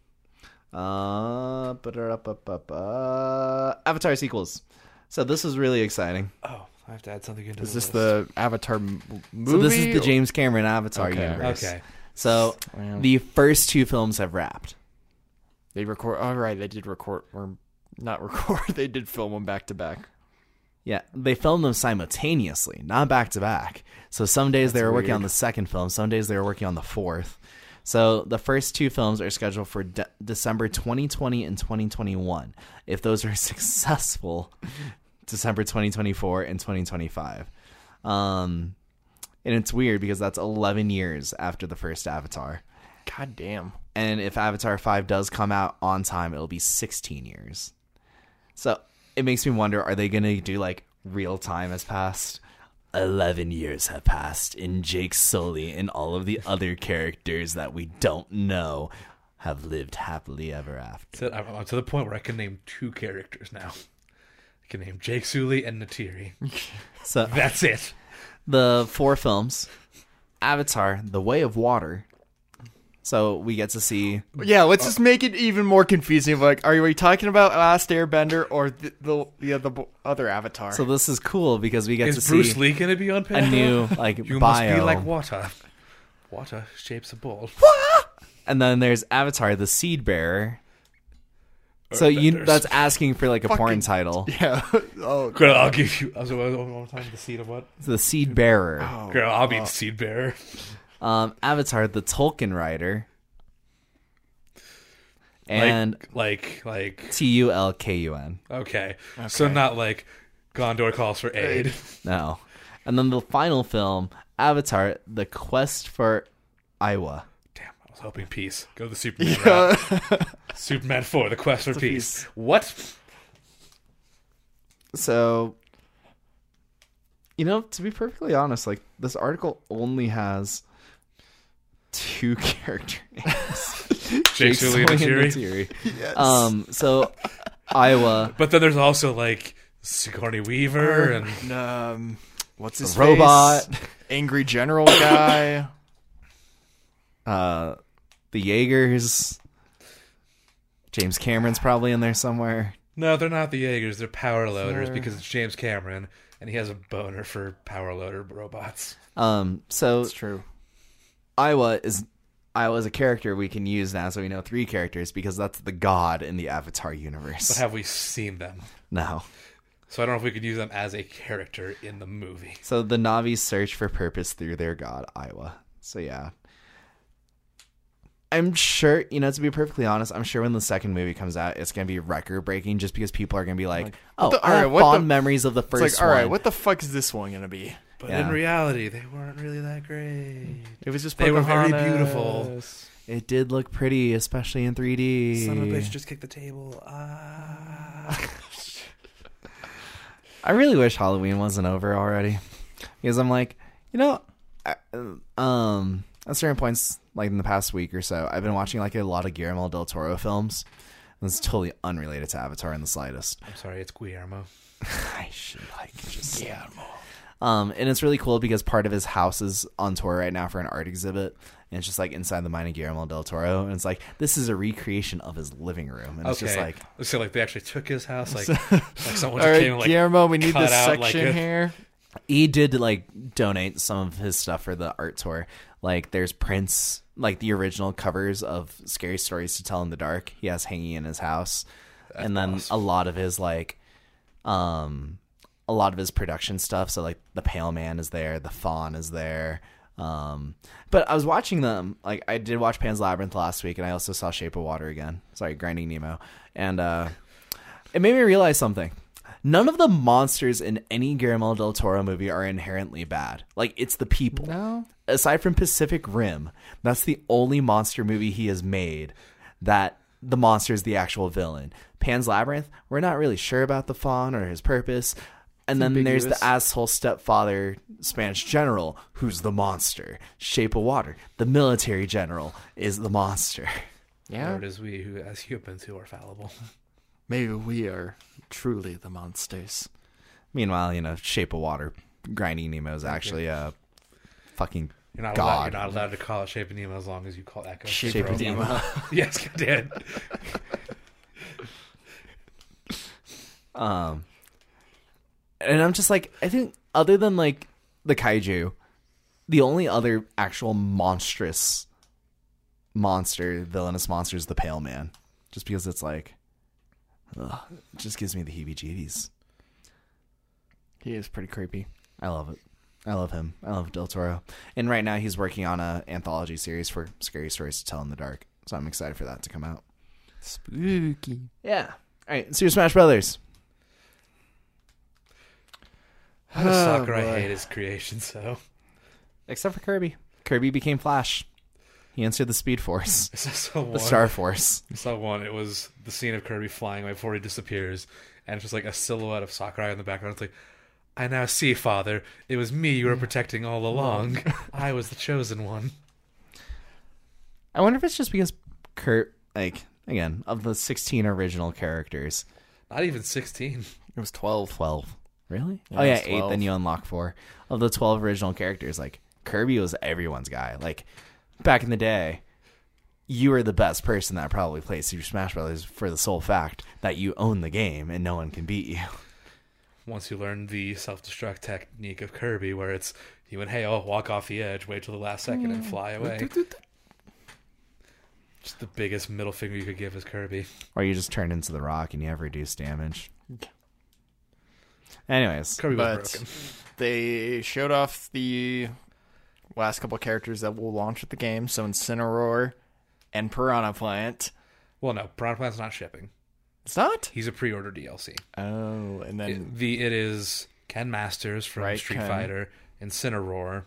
Avatar sequels. So this is really exciting. Oh, I have to add something into Is this this the Avatar movie? So this is the James Cameron Avatar Okay. universe. Okay. So Man. the first two films have wrapped. They record. Oh, right, they did record or not record. They did film them back to back. Yeah, they filmed them simultaneously, not back to back. So some days they were working on the second film, some days they were working on the fourth. So the first two films are scheduled for December 2020 and 2021. If those are successful, December 2024 and 2025. And it's weird because that's 11 years after the first Avatar. God damn. And if Avatar 5 does come out on time, it'll be 16 years. So it makes me wonder, are they going to do like real time has passed? 11 years have passed, and Jake Sully and all of the other characters that we don't know have lived happily ever after. I'm to the point where I can name two characters now. I can name Jake Sully and Natiri. So That's it. the four films, Avatar, The Way of Water. So we get to see Yeah, let's just make it even more confusing. Like, are we talking about Last Airbender or the other Avatar? So this is cool because we get to Is Bruce see Lee going to be on a Pandora? new like You bio. must be like water. Water shapes a ball. And then there's Avatar, the Seed Bearer. So that's asking for like a porn title. yeah. Oh, Girl, I'll give you. One more time. The seed of what? The Seed Bearer. Girl, I'll be the seed bearer. Avatar, the Tolkien writer. And like. Tulkun. Okay. So not like Gondor calls for aid. No. And then the final film, Avatar, the Quest for Aiwa. Damn, I was hoping peace. Go to the Superman route. Superman 4, the quest for peace. What? So, to be perfectly honest, like this article only has two character names. Jake Sully and Natiri. Yes. So Iowa, But then there's also like Sigourney Weaver and what's his robot, face? Angry General guy. the Jaegers. James Cameron's probably in there somewhere. no, they're not the Jaegers. They're power loaders Sure. because it's James Cameron and he has a boner for power loader robots. So That's true. Iowa is a character we can use now, so we know three characters because that's the god in the Avatar universe. But have we seen them? No. So I don't know if we could use them as a character in the movie. So the Na'vi search for purpose through their god, Iowa. So yeah. I'm sure, to be perfectly honest, I'm sure when the second movie comes out, it's going to be record breaking just because people are going to be like, I have fond memories of the It's first like, all right, one. what the fuck is this one gonna be? But Yeah. in reality, they weren't really that great. It was just They were very Pocahontas. beautiful. It did look pretty, especially in 3D. Son of a bitch, just kick the table. I really wish Halloween wasn't over already, because I'm like, at certain points, like in the past week or so, I've been watching like a lot of Guillermo del Toro films. And it's totally unrelated to Avatar in the slightest. I'm sorry, it's Guillermo. I should just Guillermo. And it's really cool because part of his house is on tour right now for an art exhibit. And it's just like inside the mind of Guillermo del Toro. And it's like, this is a recreation of his living room. And it's just like, so like they actually took his house, like someone All just right, came and like Guillermo, we need cut this out, like, section a- here. he did like donate some of his stuff for the art tour. Like there's prints, like the original covers of Scary Stories to Tell in the Dark. He has hanging in his house. And then awesome. a lot of his like, a lot of his production stuff. So like the Pale Man is there, the Fawn is there. But I was watching them, like I did watch Pan's Labyrinth last week, and I also saw Shape of Water again. Sorry, Grinding Nemo. And it made me realize something. None of the monsters in any Guillermo del Toro movie are inherently bad. Like, it's the people. No. Aside from Pacific Rim, that's the only monster movie he has made that the monster is the actual villain. Pan's Labyrinth, we're not really sure about the Fawn or his purpose. And then there's the asshole stepfather Spanish general, who's the monster. Shape of Water, the military general, is the monster. Yeah. Or it is we who, as humans, who are fallible. Maybe we are truly the monsters. Meanwhile, Shape of Water, Grinding Nemo is actually a fucking You're not god. Allowed, you're not allowed to call it Shape of Nemo as long as you call Echo Shape of Nemo. Yes, you did. And I'm just like, I think other than like the kaiju, the only other actual villainous monster is the Pale Man. Just because it's like, ugh, it just gives me the heebie-jeebies. He is pretty creepy. I love it. I love him. I love Del Toro. And right now he's working on an anthology series for Scary Stories to Tell in the Dark. So I'm excited for that to come out. Spooky. Yeah. All right, Super Smash Brothers. How does Sakurai boy. hate his creation so? Except for Kirby. Kirby became Flash. He entered the Speed Force. I saw one. The Star Force. I saw one. It was the scene of Kirby flying away before he disappears, and it's just like a silhouette of Sakurai in the background. It's like, I now see, Father. It was me you were protecting all along. I was the chosen one. I wonder if it's just because Kurt, like, again, of the 16 original characters, Not even 16. It was 12. 12. Really? Yeah, Oh, yeah, it's 8, 12. then you unlock 4. Of the 12 original characters, like, Kirby was everyone's guy. Like, back in the day, you were the best person that probably played Super Smash Brothers for the sole fact that you own the game and no one can beat you. Once you learn the self-destruct technique of Kirby, where it's you and Hale walk off the edge, wait till the last second, and fly away. Just the biggest middle finger you could give is Kirby. Or you just turn into the Rock and you have reduced damage. Anyways. Kirby was But broken. they showed off the last couple of characters that will launch with the game. So Incineroar and Piranha Plant. Well, no, Piranha Plant's not shipping. It's not? He's a pre-order DLC. Oh, and then It is Ken Masters from Right, Street Ken. Fighter, Incineroar.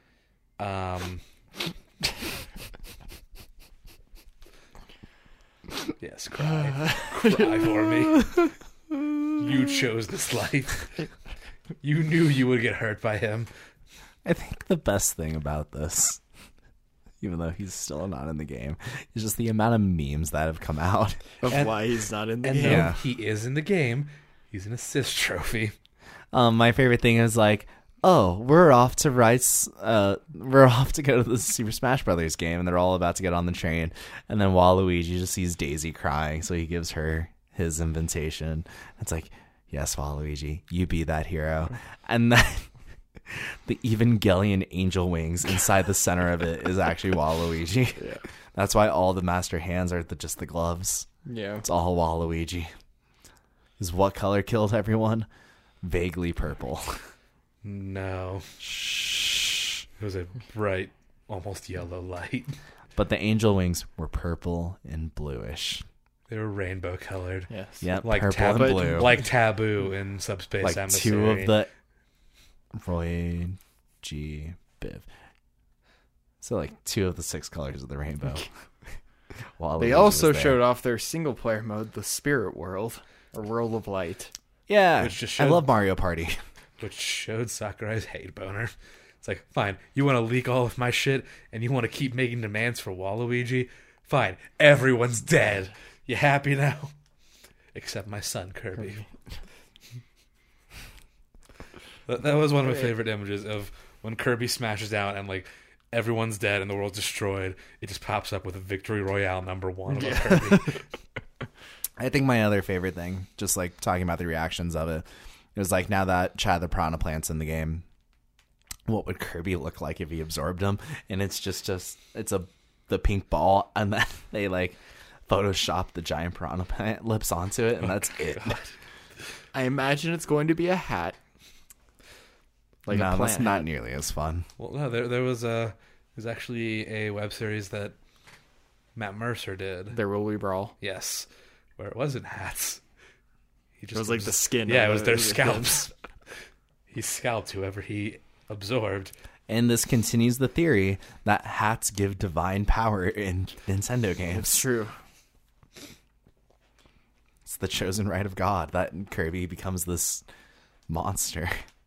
Yes, cry. Cry for me. You chose this life. You knew you would get hurt by him. I think the best thing about this, even though he's still not in the game, is just the amount of memes that have come out. of and- why he's not in the And game. though Yeah. he is in the game, he's an assist trophy. My favorite thing is like, oh, we're off to we're off to go to the Super Smash Brothers game, and they're all about to get on the train, and then Waluigi just sees Daisy crying, so he gives her his invitation. It's like, yes, Waluigi, you be that hero, and then the Evangelion angel wings inside the center of it is actually Waluigi. Yeah. That's why all the master hands are just the gloves. Yeah. It's all Waluigi. Is what color killed everyone? Vaguely purple. No, Shh. it was a bright, almost yellow light. But the angel wings were purple and bluish. They were rainbow colored. Yes. Yep, Like purple and Taboo. blue. Like Taboo in Subspace Like Emissary. two of the Roy G Biv. So like 2 of the 6 colors of the rainbow. They also showed off their single player mode, the Spirit World, or World of Light. Yeah, Which just I showed- love Mario Party. which showed Sakurai's hate boner. It's like, fine, you want to leak all of my shit, and you want to keep making demands for Waluigi? Fine, everyone's dead. You happy now? Except my son, Kirby. That was one of my favorite images of when Kirby smashes down and like everyone's dead and the world's destroyed. It just pops up with a Victory Royale #1 of Kirby. I think my other favorite thing, just like talking about the reactions of it was like, now that Chad the Piranha Plant's in the game, what would Kirby look like if he absorbed him? And it's just the pink ball, and then they like Photoshop the giant piranha plant lips onto it, and that's it. I imagine it's going to be a hat. Like no, a plant that's not hat. nearly as fun. Well, no, there was actually a web series that Matt Mercer did. There will be brawl. Yes, where it wasn't hats. He It was like the skin. Yeah, of it was their the scalps. He scalped whoever he absorbed. And this continues the theory that hats give divine power in Nintendo games. It's true. It's the chosen right of God that Kirby becomes this monster.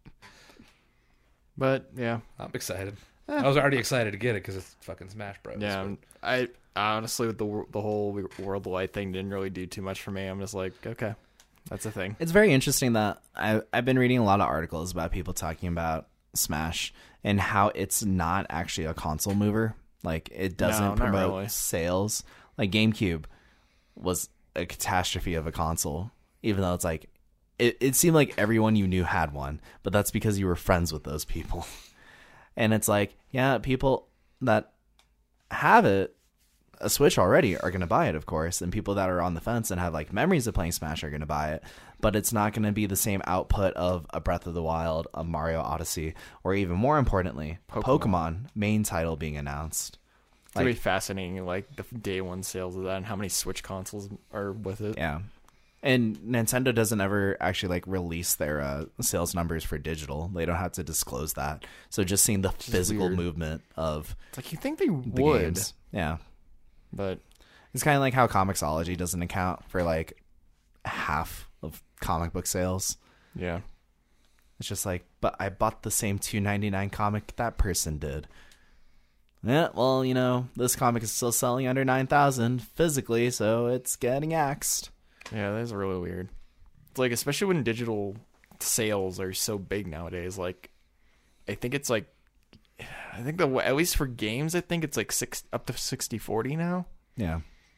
But yeah, I'm excited. I was already excited to get it because it's fucking Smash Bros. yeah. I honestly, with the whole worldwide thing, didn't really do too much for me. I'm just like, okay, that's a thing. It's very interesting that I've been reading a lot of articles about people talking about Smash and how it's not actually a console mover. Like, it doesn't No, not promote really. sales. Like, GameCube was a catastrophe of a console, even though it's like, it seemed like everyone you knew had one, but that's because you were friends with those people. And it's like, yeah, people that have a Switch already are going to buy it, of course, and people that are on the fence and have like memories of playing Smash are going to buy it, but it's not going to be the same output of a Breath of the Wild, a Mario Odyssey, or even more importantly, Pokemon main title being announced. It's gonna be Like, fascinating, like the day one sales of that and how many Switch consoles are with it. yeah. And Nintendo doesn't ever actually like release their sales numbers for digital. They don't have to disclose that. So just seeing the physical weird. movement of It's like you think they the would, games. Yeah. but It's kind of like how Comixology doesn't account for like half of comic book sales. yeah. It's just like, but I bought the same $2.99 comic that person did. Yeah, well, you know, this comic is still selling under 9,000 physically, so it's getting axed. Yeah, that's really weird. It's like, especially when digital sales are so big nowadays. Like, I think it's like, I think at least for games, I think it's like up to 60-40 now. Yeah.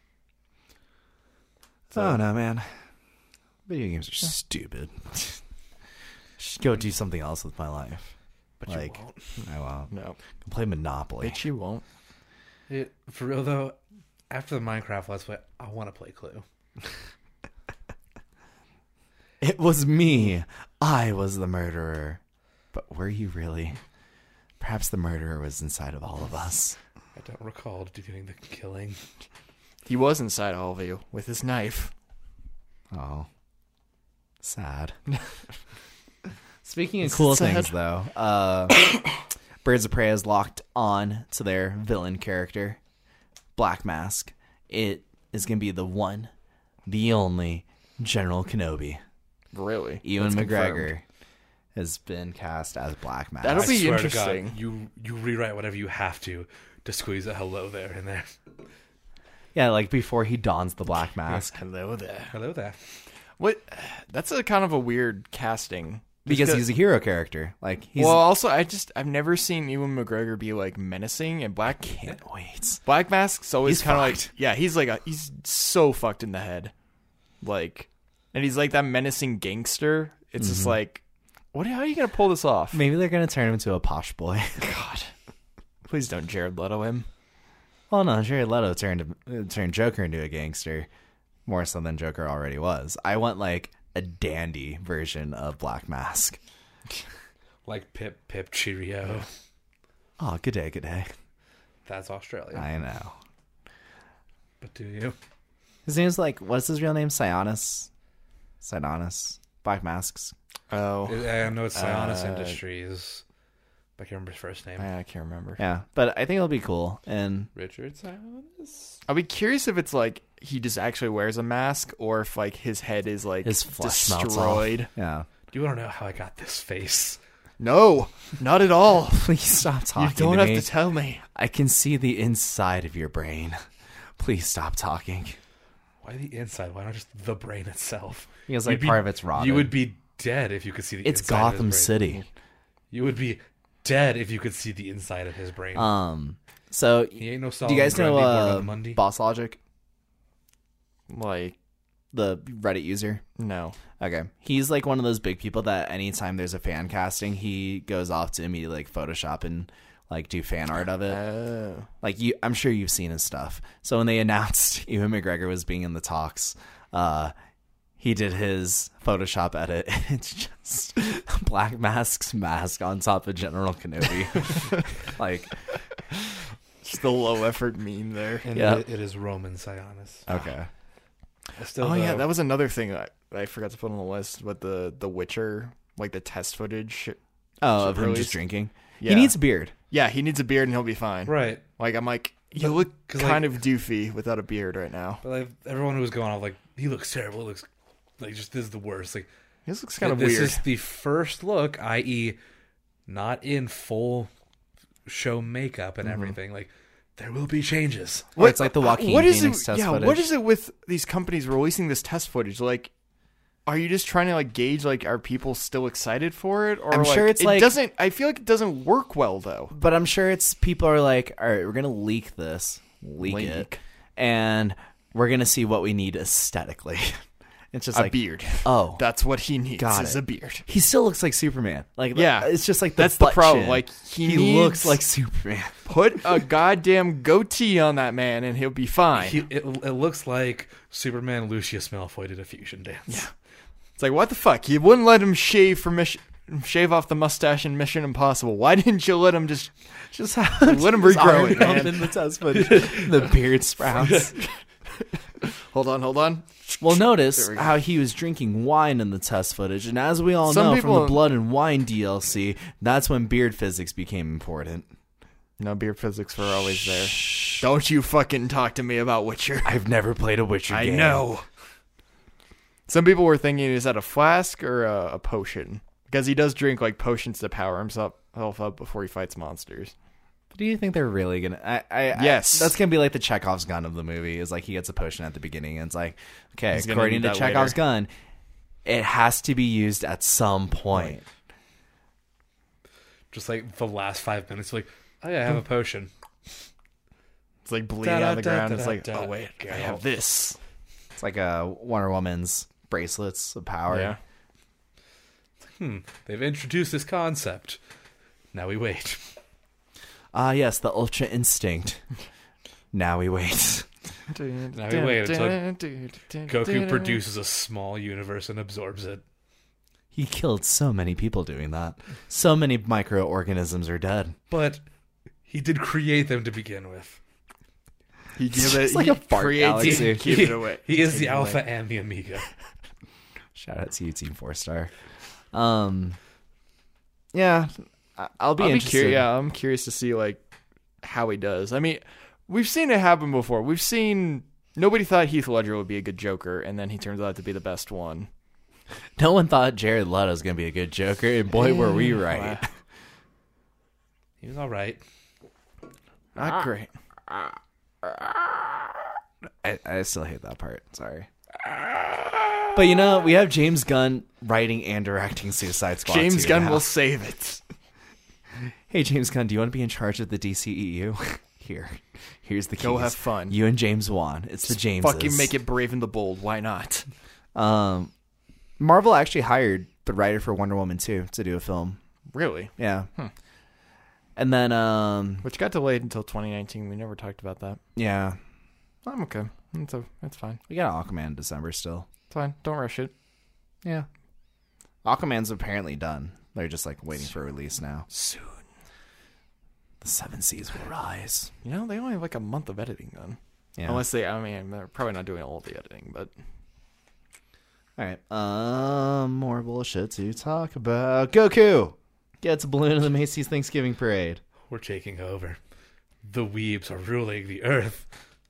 So- Oh no, man. Video games are stupid. Should go do something else with my life. But Like, you won't. I won't. No, Go play Monopoly. bitch, you won't. For real though, after the Minecraft Let's Play, I want to play Clue. It was me. I was the murderer. But were you really? Perhaps the murderer was inside of all of us. I don't recall doing the killing. He was inside all of you with his knife. Oh. Sad. Speaking of Is it cool sad? things, though, Birds of Prey is locked on to their villain character, Black Mask. It is going to be the one, the only General Kenobi. Really? Ewan That's McGregor confirmed. has been cast as Black Mask. That'll I be swear to interesting. God, you rewrite whatever you have to squeeze a hello there in there. Yeah, like before he dons the Black Mask. Hello there. Hello there. What? That's a kind of a weird casting. Because he's a hero character. Like, he's... Well, also, I've never seen Ewan McGregor be like menacing, and can't wait. Black Mask's always He's kind of like, fucked. yeah, he's so fucked in the head, like, and he's like that menacing gangster. It's just like, how are you gonna pull this off? Maybe they're going to turn him into a posh boy. God, please don't Jared Leto him. Well, no, Jared Leto turned Joker into a gangster more so than Joker already was. I want like a dandy version of Black Mask. Like Pip Cheerio. Oh, good day, good day. That's Australia. I know. But do you? His name's like, what's his real name? Sionis. Black Masks. Oh, I know it's Sionis Industries. But I can't remember his first name. I can't remember. Yeah, but I think it'll be cool. And Richard Sionis? I'll be curious if it's like he just actually wears a mask, or if like his head is like his flesh melts off. destroyed. Yeah. Do you want to know how I got this face? No, not at all. Please stop talking You don't to have me. to tell me. I can see the inside of your brain. Please stop talking. Why the inside? Why not just the brain itself? Because like You'd be- part of it's rotted. You would be dead if you could see the It's inside of his Gotham brain. City. You would be dead if you could see the inside of his brain. So He ain't no do you guys Solomon know Grundy, born on Monday. Boss Logic, Like, the Reddit user? no. Okay. He's like one of those big people that anytime there's a fan casting, he goes off to immediately like Photoshop and like do fan art of it. Like I'm sure you've seen his stuff. So when they announced Ewan McGregor was being in the talks, he did his Photoshop edit. It's just Black Mask's mask on top of General Kenobi. Like, Just the low effort meme there. And Yeah. it is Roman Sionis. okay. Still, Oh yeah, though, that was another thing I forgot to put on the list. But the Witcher, like the test footage. Oh, of him release. just drinking. Yeah. He needs a beard. Yeah, he needs a beard and he'll be fine. right. Like I'm like, you But- look 'cause, kind like- of doofy without a beard right now. But like everyone who was going off, like, he looks terrible. It looks like just this is the worst. Like, This looks kind of this weird. is the first look, i.e., not in full show makeup and everything. Like, there will be changes. Or it's like the Joaquin what is Phoenix it? test Yeah, footage. what is it with these companies releasing this test footage? Like, are you just trying to like gauge like are people still excited for it? Or I'm like, sure it's it like- doesn't. I feel like it doesn't work well though. But I'm sure it's people are like, all right, we're gonna leak this, leak it, Leak. and we're gonna see what we need aesthetically. It's just A like beard. Oh, That's what he needs. Got is it. a beard. he still looks like Superman. Like, Yeah. it's just like That's the butt problem. chin. Like he needs- looks like Superman. Put a goddamn goatee on that man and he'll be fine. It looks like Superman Lucius Malfoy did a fusion dance. Yeah. It's like what the fuck? You wouldn't let him shave off the mustache in Mission Impossible. Why didn't you let him just Just let him regrow it, man? in the test footage. The beard sprouts. Hold on. Well, notice There we go. how he was drinking wine in the test footage, and as we all Some know people- from the Blood and Wine DLC, that's when beard physics became important. No, beard physics were always there. Don't you fucking talk to me about Witcher. I've never played a Witcher I game. know. Some people were thinking, is that a flask or a potion? Because he does drink like potions to power himself up before he fights monsters. Do you think they're really gonna? Yes. that's gonna be like the Chekhov's gun of the movie. Is like he gets a potion at the beginning, and it's like, okay, He's gonna according need to that Chekhov's later. gun, it has to be used at some point. Just like the last 5 minutes, like, oh yeah, I have a potion. It's like bleeding out of the ground. It's like, Da-da-da-da-da. oh wait, I have this. It's like a Wonder Woman's bracelets of power. Yeah. They've introduced this concept. Now we wait. Ah, yes, the Ultra Instinct. Now we wait. Now we wait until Goku produces a small universe and absorbs it. He killed so many people doing that. So many microorganisms are dead. But he did create them to begin with. He It's just like a fart galaxy. Keep it away. He is the Take it Alpha away. and the Omega. Shout out to you, Team 4-Star. Yeah, I'll be interested. curious. Yeah, I'm curious to see like how he does. I mean, we've seen it happen before. We've seen nobody thought Heath Ledger would be a good Joker, and then he turns out to be the best one. No one thought Jared Leto was going to be a good Joker, and boy, were we right. He was all right. Not great. I still hate that part. Sorry. But you know, we have James Gunn writing and directing Suicide Squad. James 2 Gunn now. will save it. Hey, James Gunn, do you want to be in charge of the DCEU? Here's the keys. Go have fun. You and James Wan. It's the Jameses. Fucking make it Brave and the Bold. Why not? Marvel actually hired the writer for Wonder Woman 2 to do a film. Really? Yeah. And then, Which got delayed until 2019. We never talked about that. yeah, I'm okay. It's fine. we got Aquaman in December still. It's fine. Don't rush it. Yeah. Aquaman's apparently done. They're just like waiting for release now. Soon. The seven seas will rise. You know, they only have like a month of editing done. Yeah. Unless they're probably not doing all the editing, but All right. More bullshit to talk about. Goku gets a balloon in the Macy's Thanksgiving Parade. We're taking over. The weebs are ruling the earth.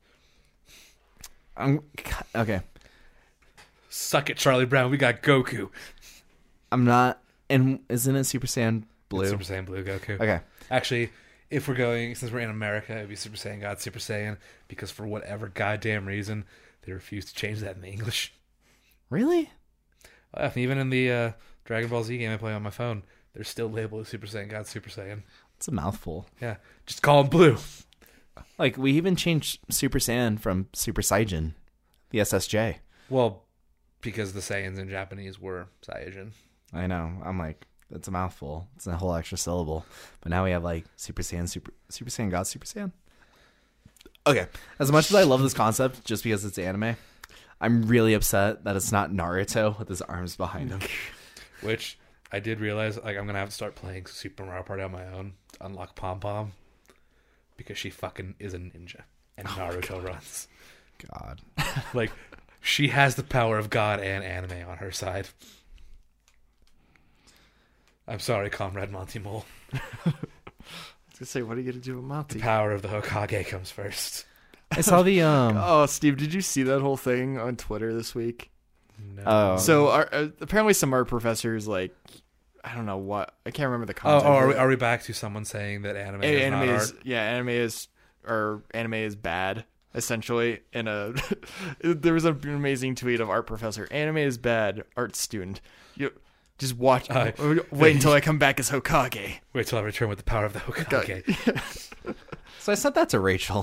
Okay. Suck it, Charlie Brown. We got Goku. I'm not. And isn't it Super Saiyan Blue? It's Super Saiyan Blue Goku. Okay. Actually, if we're going, since we're in America, it'd be Super Saiyan God Super Saiyan, because for whatever goddamn reason, they refuse to change that in the English. Really? Even in the Dragon Ball Z game I play on my phone, they're still labeled as Super Saiyan God, Super Saiyan. It's a mouthful. Yeah, just call them blue. Like, we even changed Super Saiyan from Super Saiyajin, the SSJ. Well, because the Saiyans in Japanese were Saiyajin. I know. I'm like, it's a mouthful. It's a whole extra syllable. But now we have like Super Saiyan, Super Saiyan God, Super Saiyan. Okay. As much as I love this concept, just because it's anime, I'm really upset that it's not Naruto with his arms behind him. Which I did realize, like, I'm going to have to start playing Super Mario Party on my own to unlock Pom Pom. Because she fucking is a ninja. And Naruto runs. God. Like, she has the power of God and anime on her side. I'm sorry, Comrade Monty Mole. I was gonna say, what are you gonna do with The Monty? power of the Hokage comes first. I saw the Oh, Steve, did you see that whole thing on Twitter this week? No. Oh. So apparently some art professors, like, I don't know what, I can't remember the Oh, content. are we back to someone saying that anime is not art? Anime is bad, essentially. And there was an amazing tweet of art professor. Anime is bad, art student. You just watch. Wait until I come back as Hokage. Wait till I return with the power of the Hokage. So I sent that to Rachel.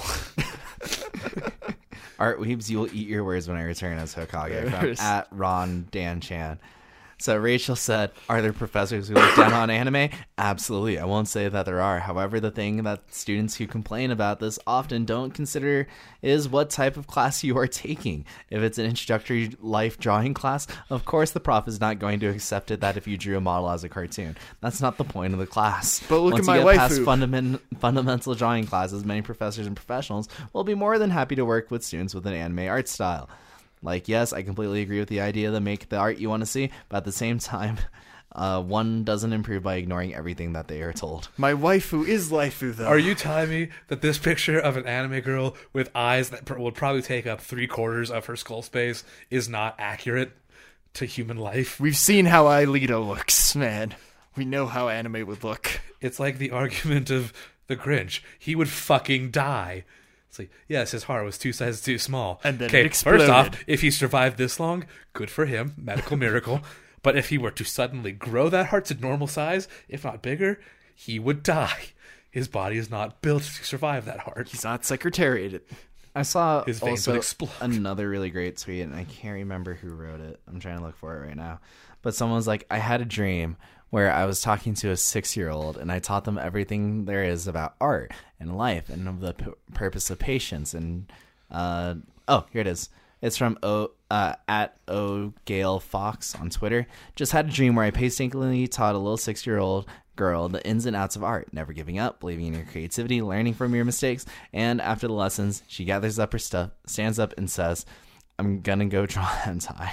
Art Weebs, you will eat your words when I return as Hokage. From at Ron Dan Chan. So Rachel said, are there professors who look down on anime? Absolutely. I won't say that there are. However, the thing that students who complain about this often don't consider is what type of class you are taking. If it's an introductory life drawing class, of course the prof is not going to accept it that if you drew a model as a cartoon. That's not the point of the class. But look Once at my you get waifu. past fundamental drawing classes, many professors and professionals will be more than happy to work with students with an anime art style. Like, yes, I completely agree with the idea to make the art you want to see, but at the same time, one doesn't improve by ignoring everything that they are told. My waifu is Laifu, though. Are you telling me that this picture of an anime girl with eyes that would probably take up 3/4 of her skull space is not accurate to human life? We've seen how Aelita looks, man. We know how anime would look. It's like the argument of the Grinch. He would fucking die. It's like, yes, his heart was 2 sizes too small. And then it okay, exploded. first off, if he survived this long, good for him, medical miracle. But if he were to suddenly grow that heart to normal size, if not bigger, he would die. His body is not built to survive that heart. He's not secretariated. I saw His veins would also explode. another really great tweet, and I can't remember who wrote it. I'm trying to look for it right now. But someone was like, I had a dream where I was talking to a 6-year-old, and I taught them everything there is about art and life and of the purpose of patience. And here it is. It's from at Gale Fox on Twitter. Just had a dream where I painstakingly taught a little 6-year-old girl the ins and outs of art, never giving up, believing in your creativity, learning from your mistakes. And after the lessons, she gathers up her stuff, stands up, and says, I'm gonna go draw hentai.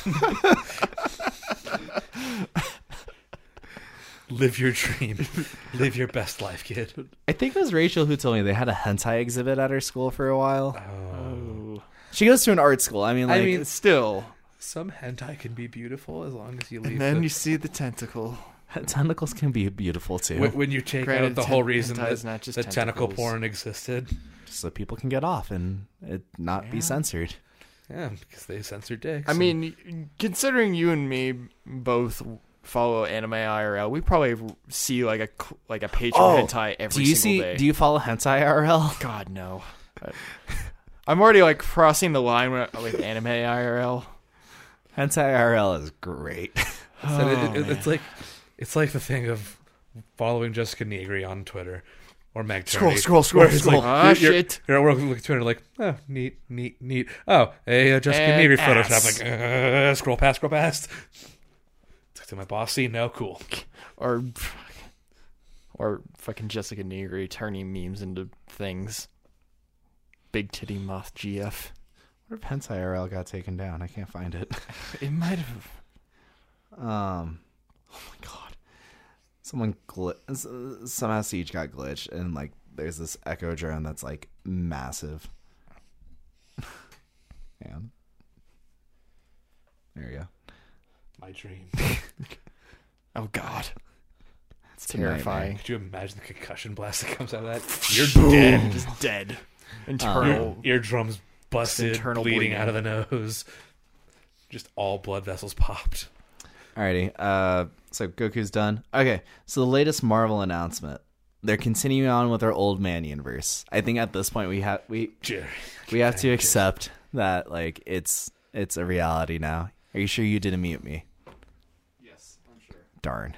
Live your dream. Live your best life, kid. I think it was Rachel who told me they had a hentai exhibit at her school for a while. Oh. She goes to an art school. I mean, Still. Some hentai can be beautiful as long as you leave And then the- you see the tentacle. tentacles can be beautiful too, when you take Granted, out the whole reason hentai is that, not just that tentacle tentacles. porn existed. so people can get off and it not be censored. Yeah, because they censor dicks. I mean, considering you and me both follow anime IRL, we probably see like a page of hentai every single day. Do you follow hentai IRL? God, no. I'm already like crossing the line with anime IRL. Hentai IRL is great. It's like the thing of following Jessica Negri on Twitter or Meg Scroll, Turney, scroll, where it's scroll. like, Shit. You're looking at Twitter like, oh, neat. Oh, a Jessica And Negri photo. ass. I'm like, scroll past. Talk to my boss. See, no, cool. Or fucking Jessica Negri turning memes into things. Big titty moth GF. What if hentai IRL got taken down? I can't find it. It might have. Oh my god. Somehow Siege got glitched, and like there's this echo drone that's like massive. And there you go. My dream. Oh god. It's a nightmare. terrifying. Could you imagine the concussion blast that comes out of that? You're dead. Just dead. Internal. Eardrums busted, internal bleeding bleeding. out of the nose. Just all blood vessels popped. Alrighty. So Goku's done. Okay. So the latest Marvel announcement. They're continuing on with our Old Man universe. I think at this point we have to accept that like it's a reality now. Are you sure you didn't mute me? Yes, I'm sure. Darn.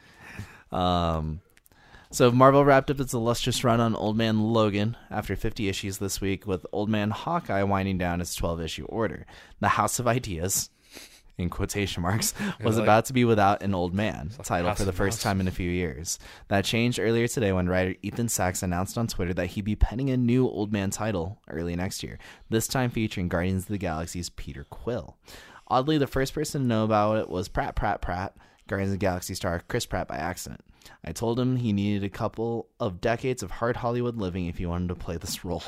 So Marvel wrapped up its illustrious run on Old Man Logan after 50 issues this week, with Old Man Hawkeye winding down its 12-issue order. The House of Ideas, in quotation marks, was about to be without an Old Man title for the first time in a few years. That changed earlier today when writer Ethan Sachs announced on Twitter that he'd be penning a new Old Man title early next year, this time featuring Guardians of the Galaxy's Peter Quill. Oddly, the first person to know about it was Pratt, Guardians of the Galaxy star Chris Pratt, by accident. I told him he needed a couple of decades of hard Hollywood living if he wanted to play this role.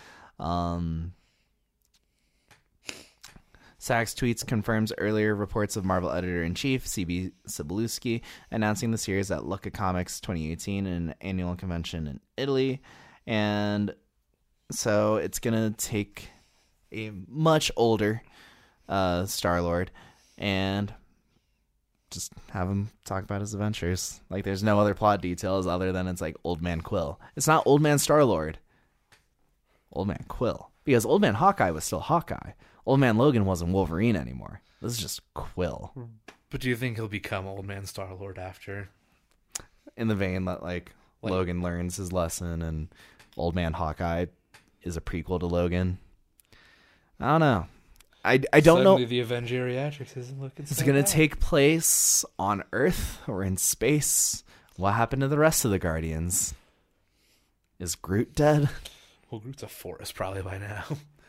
Sachs tweets confirms earlier reports of Marvel editor-in-chief C.B. Cebulski announcing the series at Lucca Comics 2018 in an annual convention in Italy. And so it's going to take a much older Star-Lord and just have him talk about his adventures. Like, there's no other plot details other than it's like Old Man Quill. It's not Old Man Star-Lord. Old Man Quill. Because Old Man Hawkeye was still Hawkeye. Old Man Logan wasn't Wolverine anymore. This is just Quill. But do you think he'll become Old Man Star-Lord after? In the vein that, like Logan learns his lesson and Old Man Hawkeye is a prequel to Logan. I don't know. I don't know. The Avengeriatrics isn't looking. It's going to take place on Earth or in space. What happened to the rest of the Guardians? Is Groot dead? Well, Groot's a forest probably by now.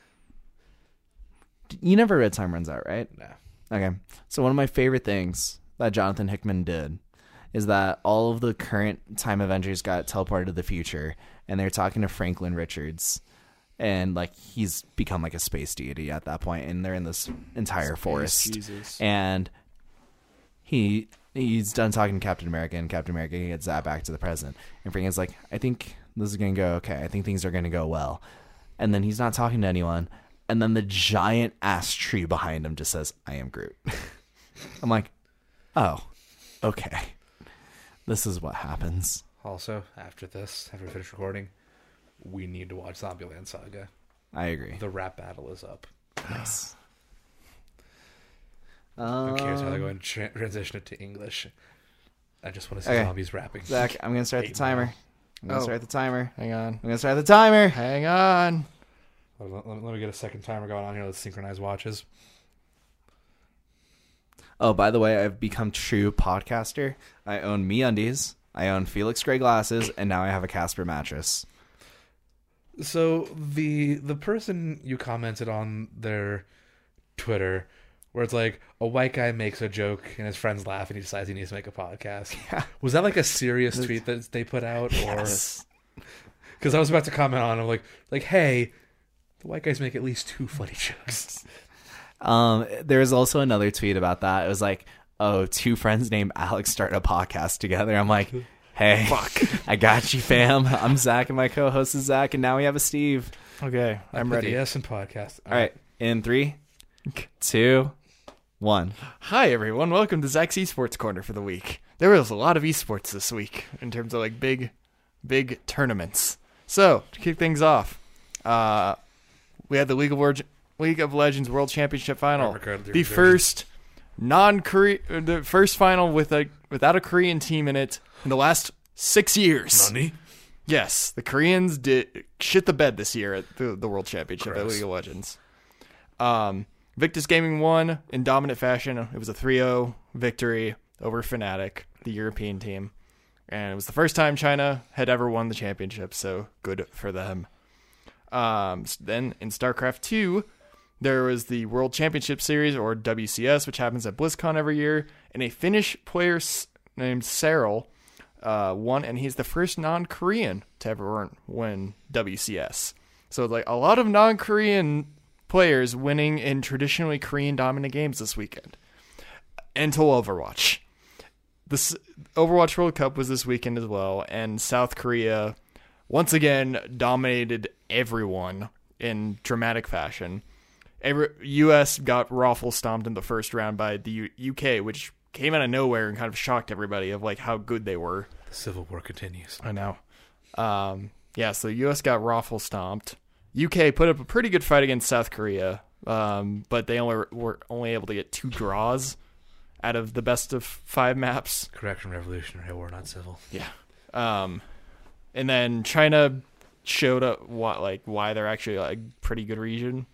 You never read Time Runs Out, right? No. Okay. So one of my favorite things that Jonathan Hickman did is that all of the current Time Avengers got teleported to the future, and they're talking to Franklin Richards. And like he's become like a space deity at that point, and they're in this entire forest. Jesus. And he's done talking to Captain America, and Captain America gets that back to the present. And Franklin's like, I think this is gonna go okay. I think things are gonna go well. And then he's not talking to anyone. And then the giant ass tree behind him just says, I am Groot. I'm like, oh, okay. This is what happens. Also, after we finish recording, we need to watch Zombieland Saga. I agree. The rap battle is up. Nice. Who cares how they're going to transition it to English? I just want to see zombies rapping. Zach, I'm going to start the timer. I'm going to start the timer. Hang on. I'm going to start the timer. Hang on. Let me get a second timer going on here. Let's synchronize watches. Oh, by the way, I've become true podcaster. I own MeUndies. I own Felix Gray glasses, and now I have a Casper mattress. So the person you commented on their Twitter, where it's like a white guy makes a joke and his friends laugh and he decides he needs to make a podcast. Yeah. Was that like a serious tweet that they put out? Yes. Because I was about to comment on it, like, hey, the white guys make at least 2 funny jokes. There was also another tweet about that. It was like, oh, 2 friends named Alex start a podcast together. I'm like, hey, fuck, I got you, fam. I'm Zach, and my co-host is Zach, and now we have a Steve. Okay, I'm ready. The S in podcast. All right, in 3, 2, 1. Hi, everyone. Welcome to Zach's Esports Corner for the week. There was a lot of esports this week in terms of like big tournaments. So to kick things off, we had the League of Legends World Championship final, the first final without a Korean team in it in the last 6 years. Nani? Yes, the Koreans did shit the bed this year at the World Championship at League of Legends. Victus Gaming won in dominant fashion. It was a 3-0 victory over Fnatic, the European team. And it was the first time China had ever won the championship, so good for them. Then in StarCraft 2, there was the World Championship Series, or WCS, which happens at BlizzCon every year, and a Finnish player named Cyril won, and he's the first non-Korean to ever win WCS. So like a lot of non-Korean players winning in traditionally Korean-dominant games this weekend. Until Overwatch. This Overwatch World Cup was this weekend as well, and South Korea once again dominated everyone in dramatic fashion. U.S. got raffle stomped in the first round by the UK, which came out of nowhere and kind of shocked everybody of like how good they were. The Civil War continues. I know. So U.S. got raffle stomped. UK put up a pretty good fight against South Korea, but they were only able to get 2 draws out of the best of 5 maps. Correction, Revolutionary War, not Civil. Yeah. And then China showed up why they're actually a pretty good region.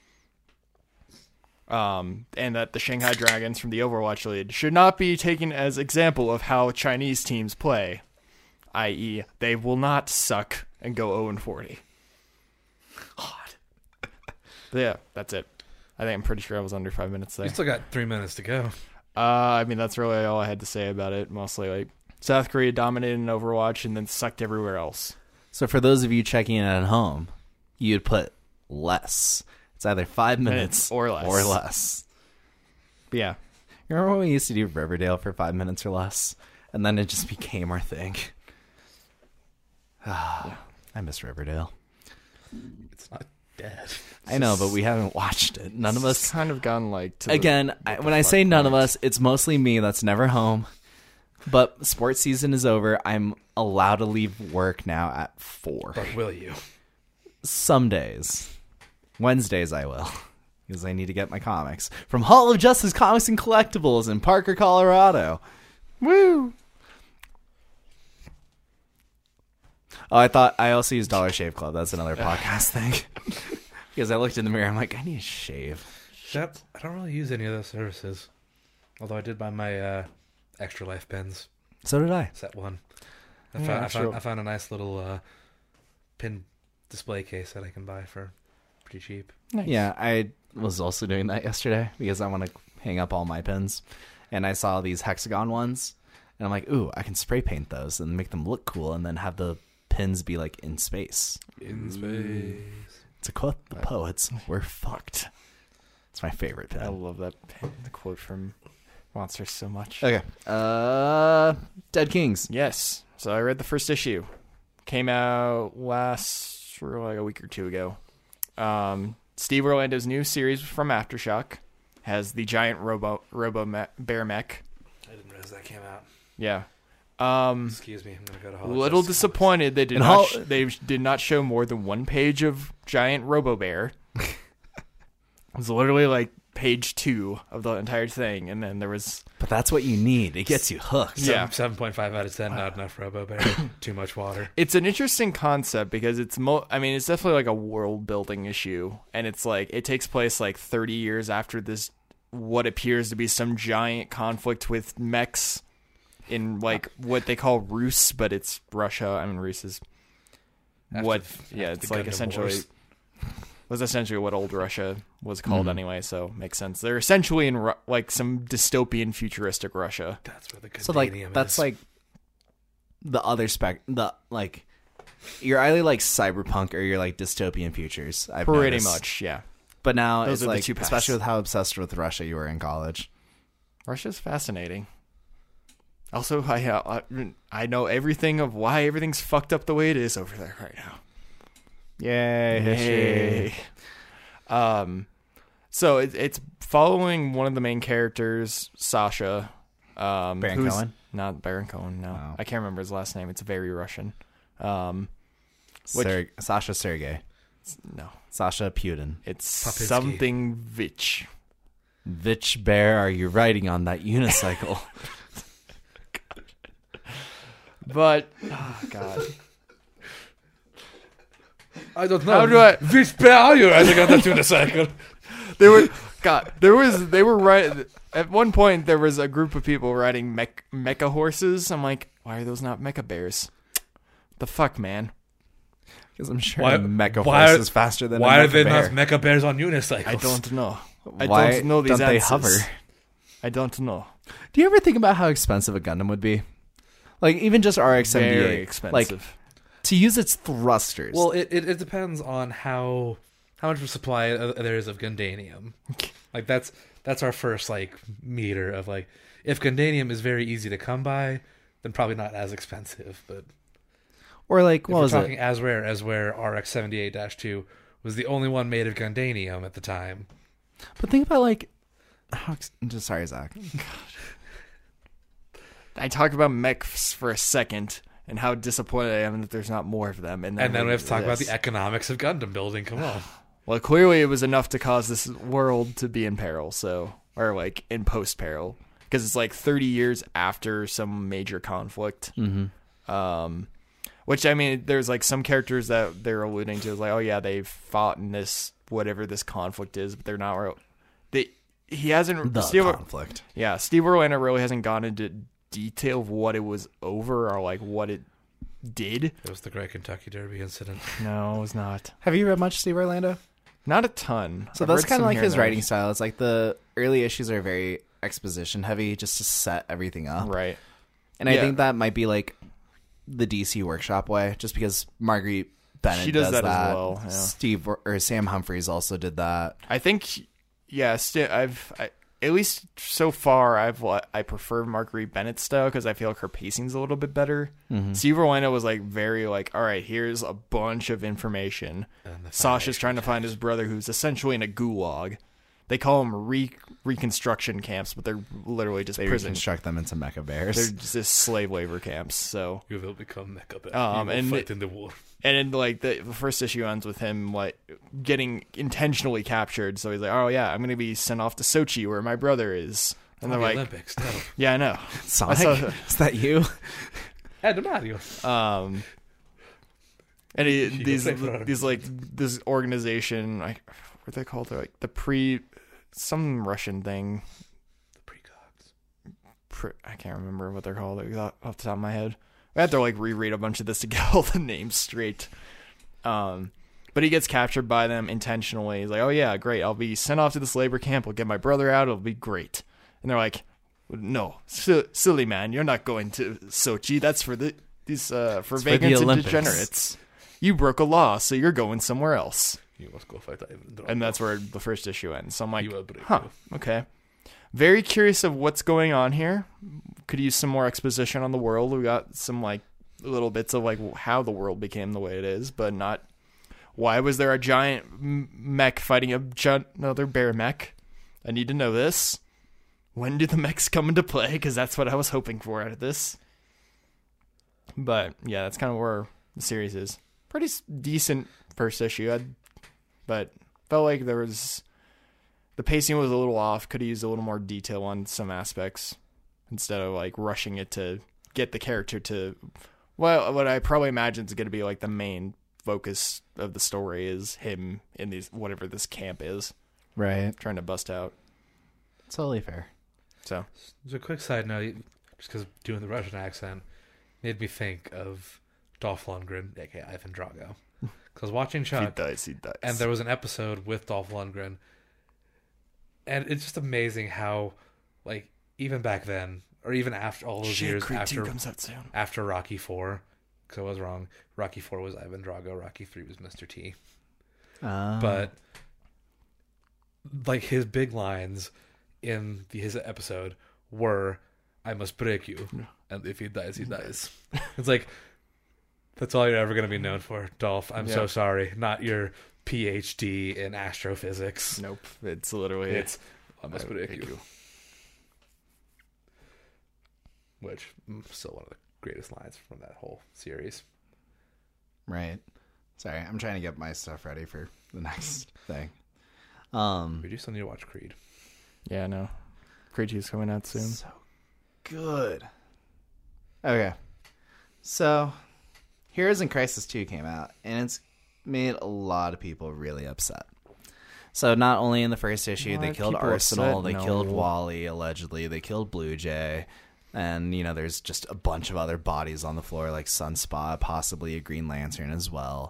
And that the Shanghai Dragons from the Overwatch League should not be taken as example of how Chinese teams play, i.e., they will not suck and go 0-40. Hot. But yeah, that's it. I'm pretty sure I was under 5 minutes there. You still got 3 minutes to go. That's really all I had to say about it. Mostly like South Korea dominated in Overwatch and then sucked everywhere else. So for those of you checking in at home, you'd put less. It's either 5 minutes or less. But yeah. You remember when we used to do Riverdale for 5 minutes or less? And then it just became our thing. I miss Riverdale. It's not dead. I know, but we haven't watched it. None of us. It's kind of gone like to Again, when I say none of us, it's mostly me that's never home. But sports season is over. I'm allowed to leave work now at 4. But will you? Some days. Wednesdays I will. Because I need to get my comics. From Hall of Justice Comics and Collectibles in Parker, Colorado. Woo! Oh, I also use Dollar Shave Club. That's another podcast thing. Because I looked in the mirror, I'm like, I need a shave. I don't really use any of those services. Although I did buy my Extra Life pins. So did I. Set 1. Yeah, I found a nice little pin display case that I can buy for pretty cheap. Nice. Yeah, I was also doing that yesterday because I want to hang up all my pins. And I saw these hexagon ones. And I'm like, ooh, I can spray paint those and make them look cool and then have the pins be like in space. In space. To quote the poets, we're fucked. It's my favorite I pin. love that the quote from Monsters so much. Okay. Dead Kings. Yes. So I read the first issue. Came out like a week or 2 ago. Steve Orlando's new series from Aftershock has the giant bear mech. I didn't realize that came out. Yeah. Excuse me, I'm gonna go to Hall of Little Justice disappointed they did not show more than 1 page of giant Robo Bear. It was literally like page 2 of the entire thing, and then there was. But that's what you need. It gets you hooked. Yeah. 7.5 out of 10. Not enough Robo Bear. Too much water. It's an interesting concept because it's it's definitely like a world building issue, and it's like it takes place like 30 years after this, what appears to be some giant conflict with mechs in like what they call Rus, but it's Russia. I mean, Rus is it's like essentially was essentially what old Russia was called anyway, so makes sense. They're essentially in like some dystopian futuristic Russia. That's where the So like that's like the other you're either like cyberpunk or you're like dystopian futures. I've Pretty noticed. much, yeah. But now Those it's are the like, two paths. especially with how obsessed with Russia you were in college. Russia's fascinating. Also, I know everything of why everything's fucked up the way it is over there right now. Yay! So it's following one of the main characters, Sasha. Baron who's Cohen? Not Baron Cohen. No, Oh. I can't remember his last name. It's very Russian. Sasha Sergey. No, Sasha Putin. it's Popinski. something Vich. Which bear are you riding on that unicycle? But oh god. I don't know. How do I- Which bear are you riding on the unicycle? They were right at one point. There was a group of people riding mecha horses. I'm like, why are those not mecha bears? The fuck, man. Because I'm sure Why- a mecha why- horse is faster than Why a are mecha they bear. not mecha bears on unicycles? I don't know. I Why don't know these don't they answers. hover? I don't know. Do you ever think about how expensive a Gundam would be? Like even just RX-78, Very expensive. Like to use its thrusters. Well, it depends on how much of a supply there is of Gundanium. Like that's our first like meter of like if Gundanium is very easy to come by, then probably not as expensive. But or like if what we're was talking it? as rare as where RX-78-2 was the only one made of Gundanium at the time, But think about like, sorry, Zach. I talk about mechs for a second and how disappointed I am that there's not more of them. And then we have to talk about the economics of Gundam building. Come on. Well, clearly it was enough to cause this world to be in peril, or like in post-peril, because it's like 30 years after some major conflict. Mm-hmm. Which, I mean, there's like some characters that they're alluding to, like, oh yeah, they've fought in this, whatever this conflict is, but they're not. He hasn't. Conflict. Yeah, Steve Orlando really hasn't gone into detail of what it was over or like what it did. It was the Great Kentucky Derby incident. No, it was not. Have you read much Steve Orlando? Not a ton. So I've that's read kind of some like here and his there. writing style. It's like the early issues are very exposition heavy, just to set everything up. Right. And I think that might be like the DC Workshop way, just because Marguerite Bennett She does that as well, yeah. Steve or Sam Humphries also did that. I think, yeah, at least so far, I prefer Marguerite Bennett's style because I feel like her pacing's a little bit better. Mm-hmm. Steve Orlando was like very like, all right, here's a bunch of information. Sasha's trying to find his brother who's essentially in a gulag. They call them reconstruction camps, but they're literally just They prison. reconstruct them into mecha bears. They're just slave labor camps. So You will become mecha bear. Um, You will and fight in the war. and then like the first issue ends with him like getting intentionally captured. So he's like, oh yeah, I'm gonna be sent off to Sochi where my brother is. And they're the like, Olympics. No. yeah, I know. Sonic, is that you? And Mario. And You these play for like this organization, like what they call it, like some Russian thing. The precogs. I can't remember what they're called off the top of my head. I have to like reread a bunch of this to get all the names straight. But he gets captured by them intentionally. He's like, oh yeah, great. I'll be sent off to this labor camp. I'll get my brother out. It'll be great. And they're like, no, silly man, you're not going to Sochi. That's for vagrants and Olympics. degenerates. You broke a law, so you're going somewhere else. You must go fight Ivan Drago. And that's where the first issue ends. So I'm like, He will break huh, you. okay. Very curious of what's going on here. Could use some more exposition on the world. We got some like little bits of like how the world became the way it is, but not why was there a giant mech fighting another bear mech? I need to know this. When do the mechs come into play? Because that's what I was hoping for out of this. But yeah, that's kind of where the series is. Pretty decent first issue, but felt like the pacing was a little off. Could have used a little more detail on some aspects instead of like rushing it to get the character to, well, what I probably imagine is going to be like the main focus of the story is him in these whatever this camp is, Right. trying to bust out. Totally fair. So Just a quick side note, just because doing the Russian accent made me think of Dolph Lundgren, aka Ivan Drago. Because I was watching he Chuck, does. and there was an episode with Dolph Lundgren, and it's just amazing how, like, even back then, or even after all those years Creed 2 after comes out soon. after Rocky 4, because I was wrong. Rocky 4 was Ivan Drago. Rocky 3 was Mr. T. But like his big lines in his episode were, "I must break you, and if he dies, he dies." It's like that's all you're ever going to be known for, Dolph. I'm so sorry. Not your PhD in astrophysics. Nope, it's literally It's I must break you. Which still one of the greatest lines from that whole series. Right. Sorry, I'm trying to get my stuff ready for the next thing. We do still need to watch Creed. Yeah, no. Creed 2 is coming out soon. So good. Okay. So, Heroes in Crisis 2 came out, and it's made a lot of people really upset. So, not only in the first issue, they killed Arsenal, they killed Wally, allegedly, they killed Blue Jay, and, you know, there's just a bunch of other bodies on the floor, like Sunspot, possibly a Green Lantern as well.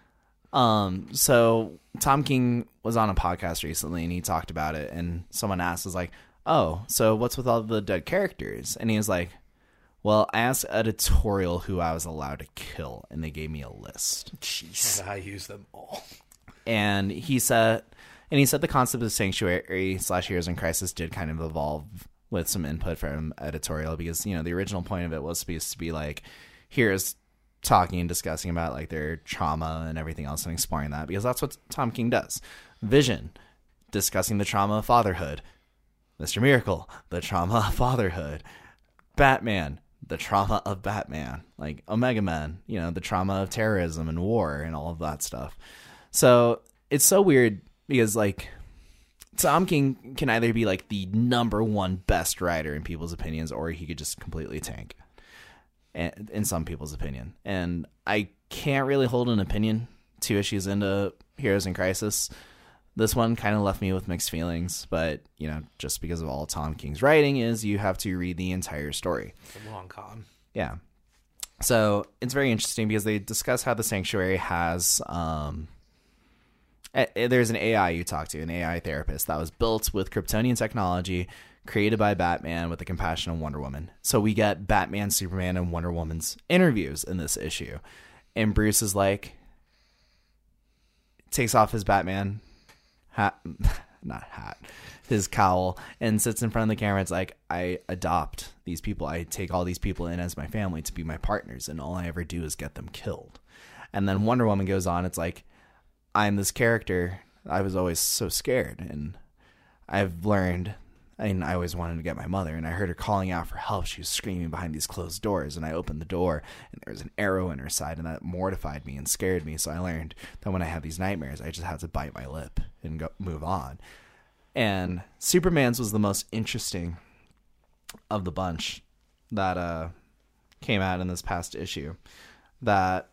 So Tom King was on a podcast recently and he talked about it, and someone asked, was like, oh, so what's with all the dead characters? And he was like, well, I asked editorial who I was allowed to kill, and they gave me a list. Jeez. And I use them all. And he said the concept of Sanctuary / Heroes in Crisis did kind of evolve with some input from editorial, because, you know, the original point of it was supposed to be like heroes talking and discussing about like their trauma and everything else and exploring that, because that's what Tom King does. Vision discussing the trauma of fatherhood. Mr. Miracle, the trauma of fatherhood. Batman, the trauma of Batman. Like Omega Man, you know, the trauma of terrorism and war and all of that stuff. So it's so weird because, like, Tom King can either be like the number one best writer in people's opinions, or he could just completely tank in some people's opinion. And I can't really hold an opinion 2 issues into Heroes in Crisis. This one kind of left me with mixed feelings, but, you know, just because of all Tom King's writing is you have to read the entire story. It's a long con. Yeah. So it's very interesting because they discuss how the Sanctuary has... there's an AI you talk to, an AI therapist that was built with Kryptonian technology, created by Batman with the compassion of Wonder Woman. So we get Batman, Superman, and Wonder Woman's interviews in this issue. And Bruce is like, takes off his Batman his cowl, and sits in front of the camera. It's like, I adopt these people. I take all these people in as my family to be my partners, and all I ever do is get them killed. And then Wonder Woman goes on. It's like, I'm this character. I was always so scared, and I've learned, and I always wanted to get my mother, and I heard her calling out for help. She was screaming behind these closed doors, and I opened the door, and there was an arrow in her side, and that mortified me and scared me. So I learned that when I have these nightmares, I just have to bite my lip and move on. And Superman's was the most interesting of the bunch that came out in this past issue. That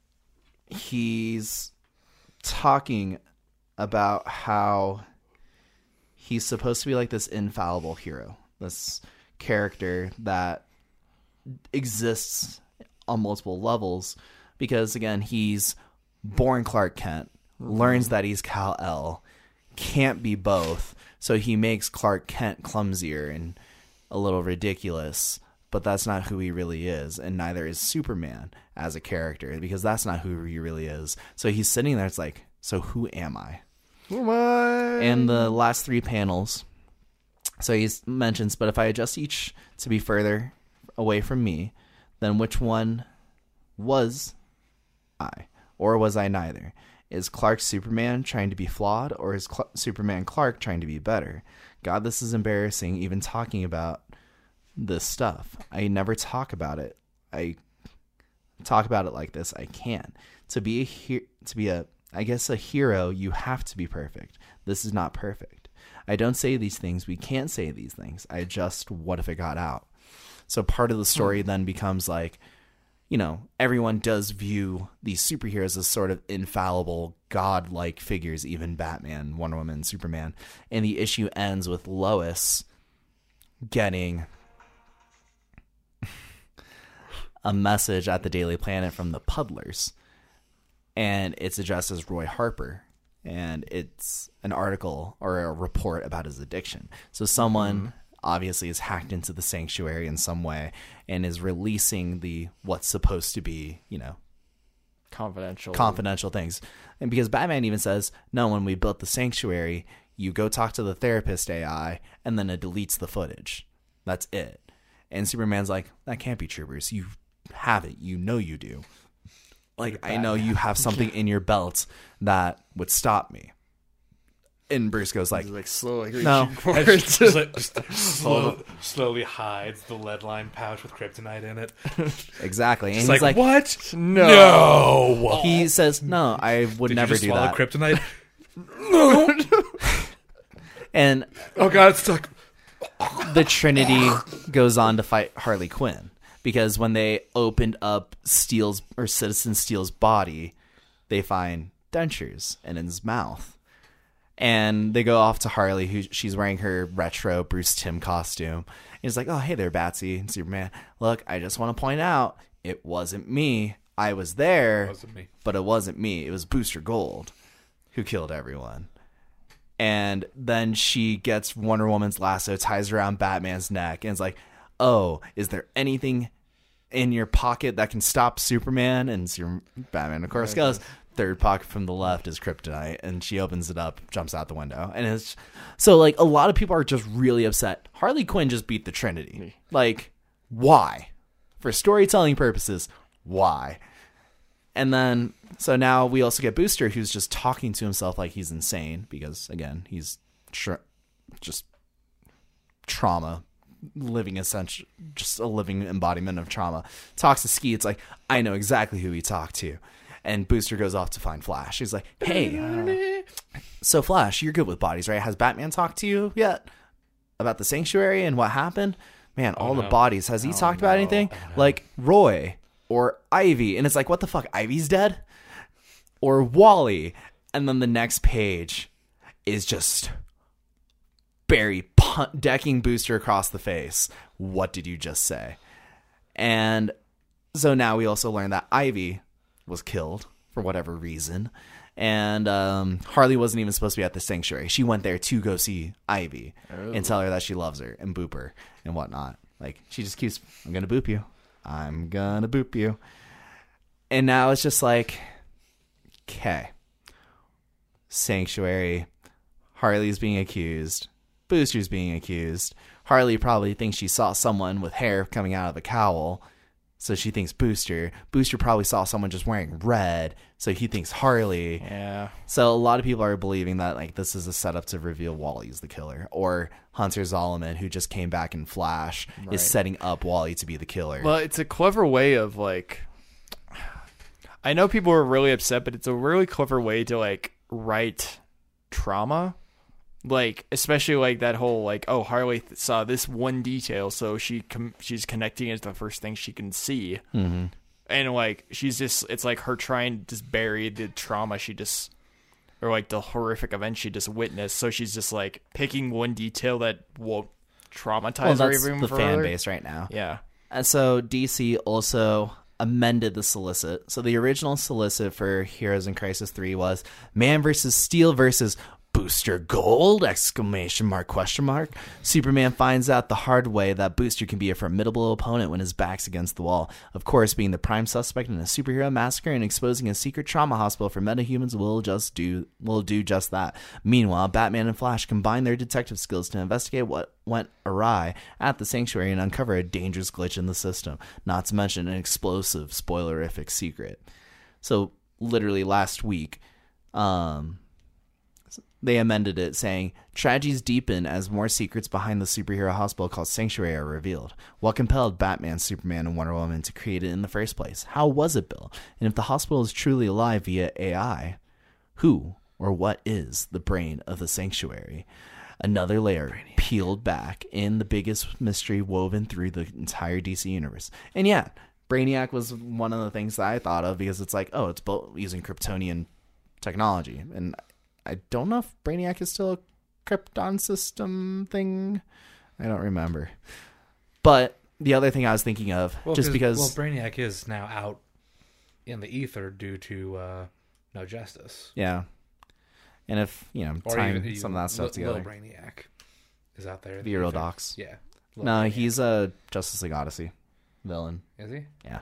he's talking about how he's supposed to be like this infallible hero, this character that exists on multiple levels because, again, he's born Clark Kent, learns that he's Kal-El, can't be both, so he makes Clark Kent clumsier and a little ridiculous, but that's not who he really is, and neither is Superman as a character, because that's not who he really is. So he's sitting there, it's like, so who am I? Who am I? And the last 3 panels, so he mentions, but if I adjust each to be further away from me, then which one was I? Or was I neither? Is Clark Superman trying to be flawed, or is Superman Clark trying to be better? God, this is embarrassing, even talking about this stuff. I never talk about it. I talk about it like this. I can. To be I guess a hero, you have to be perfect. This is not perfect. I don't say these things. We can't say these things. I just, what if it got out? So part of the story then becomes like, you know, everyone does view these superheroes as sort of infallible, godlike figures, even Batman, Wonder Woman, Superman. And the issue ends with Lois getting a message at the Daily Planet from the Puddlers. And it's addressed as Roy Harper. And it's an article or a report about his addiction. So someone obviously is hacked into the Sanctuary in some way and is releasing what's supposed to be, you know, confidential things. And because Batman even says, no, when we built the Sanctuary, you go talk to the therapist AI and then it deletes the footage. That's it. And Superman's like, that can't be true, Bruce. You have it. You know you do. Like, I know you have something in your belt that would stop me. And Bruce goes like, slowly no. Slowly hides the lead-lined pouch with kryptonite in it. Exactly. And Just he's like, what? No. He says, no, I would Did never you just do swallow that. kryptonite? And Oh god, it's stuck. the Trinity goes on to fight Harley Quinn. Because when they opened up Citizen Steel's body, they find dentures in his mouth. And they go off to Harley, she's wearing her retro Bruce Timm costume. And he's like, oh, hey there, Batsy. And Superman, look, I just want to point out, it wasn't me. I was there, but it wasn't me. It was Booster Gold who killed everyone. And then she gets Wonder Woman's lasso, ties around Batman's neck, and it's like, oh, is there anything in your pocket that can stop Superman? And Batman, of course, goes, third pocket from the left is kryptonite. And she opens it up, jumps out the window. And it's so, like, a lot of people are just really upset. Harley Quinn just beat the Trinity. Like, why? For storytelling purposes, why? And then, so now we also get Booster, who's just talking to himself like he's insane because, again, he's just trauma, just a living embodiment of trauma, talks to Ski. It's like, I know exactly who he talked to. And Booster goes off to find Flash. He's like, hey, so Flash, you're good with bodies, right? Has Batman talked to you yet about the Sanctuary and what happened? Man, all the bodies. Has he talked about anything? Like Roy or Ivy. And it's like, what the fuck? Ivy's dead? Or Wally. And then the next page is just Barry decking Booster across the face. What did you just say? And so now we also learned that Ivy was killed for whatever reason. And Harley wasn't even supposed to be at the Sanctuary. She went there to go see Ivy and tell her that she loves her and boop her and whatnot. Like, she just keeps, I'm going to boop you. I'm going to boop you. And now it's just like, okay. Sanctuary. Harley's being accused. Booster's being accused. Harley probably thinks she saw someone with hair coming out of a cowl, so she thinks Booster. Booster probably saw someone just wearing red, so he thinks Harley. Yeah. So a lot of people are believing that like this is a setup to reveal Wally's the killer, or Hunter Zolomon, who just came back in Flash, is setting up Wally to be the killer. Well, it's a clever way of like, I know people are really upset, but it's a really clever way to like write trauma. Like, especially like that whole like, oh, Harley saw this one detail, so she's connecting it to the first thing she can see. Mm-hmm. And like it's like her trying to just bury the trauma or like the horrific event she just witnessed. So she's just like picking one detail that will traumatize her that's even the further. fan base right now. Yeah. And so DC also amended the solicit. So the original solicit for Heroes in Crisis 3 was Man vs. Steel versus Booster Gold! ! Superman finds out the hard way that Booster can be a formidable opponent when his back's against the wall. Of course, being the prime suspect in a superhero massacre and exposing a secret trauma hospital for metahumans will do just that. Meanwhile, Batman and Flash combine their detective skills to investigate what went awry at the Sanctuary and uncover a dangerous glitch in the system, not to mention an explosive, spoilerific secret. So, literally last week, they amended it, saying, tragedies deepen as more secrets behind the superhero hospital called Sanctuary are revealed. What compelled Batman, Superman, and Wonder Woman to create it in the first place? How was it built? And if the hospital is truly alive via AI, who or what is the brain of the Sanctuary? Another layer peeled back in the biggest mystery woven through the entire DC universe. And yeah, Brainiac was one of the things that I thought of, because it's like, oh, it's built using Kryptonian technology. And I don't know if Brainiac is still a Krypton system thing. I don't remember. But the other thing I was thinking of, because Brainiac is now out in the ether due to No Justice. Yeah. And if, tying some of that stuff together. Little Brainiac is out there. The Euro Docs. Yeah. No, he's a Justice League Odyssey villain. Is he? Yeah.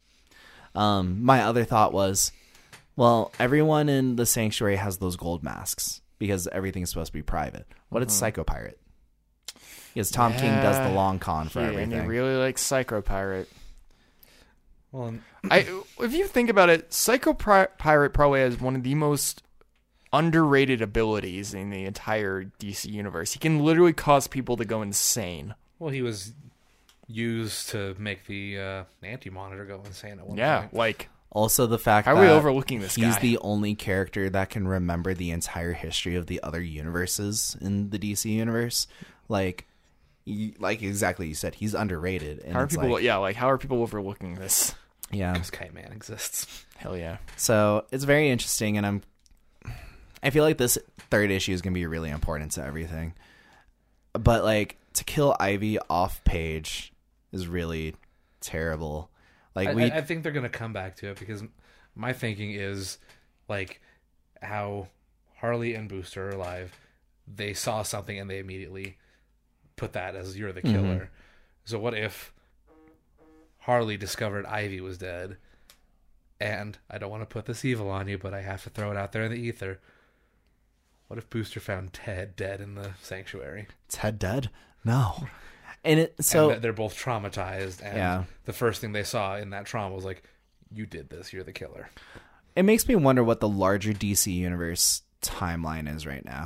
My other thought was, well, everyone in the Sanctuary has those gold masks because everything's supposed to be private. What is Psycho Pirate? Because Tom King does the long con for everything. And he really likes Psycho Pirate. Well, if you think about it, Psycho Pirate probably has one of the most underrated abilities in the entire DC universe. He can literally cause people to go insane. Well, he was used to make the Anti-Monitor go insane at one point. Yeah, like... Also, the fact that... How are we overlooking this guy? He's the only character that can remember the entire history of the other universes in the DC universe. Like exactly you said, he's underrated. And how are people... how are people overlooking this? Yeah. Because Kite Man exists. Hell yeah. So, it's very interesting, and I feel like this third issue is going to be really important to everything. But, like, to kill Ivy off page is really terrible. Like I think they're going to come back to it, because my thinking is, like, how Harley and Booster are alive. They saw something and they immediately put that as you're the killer. Mm-hmm. So what if Harley discovered Ivy was dead, and I don't want to put this evil on you, but I have to throw it out there in the ether. What if Booster found Ted dead in the Sanctuary? Ted dead? No. And they're both traumatized, and the first thing they saw in that trauma was like, you did this, you're the killer. It makes me wonder what the larger DC universe timeline is right now,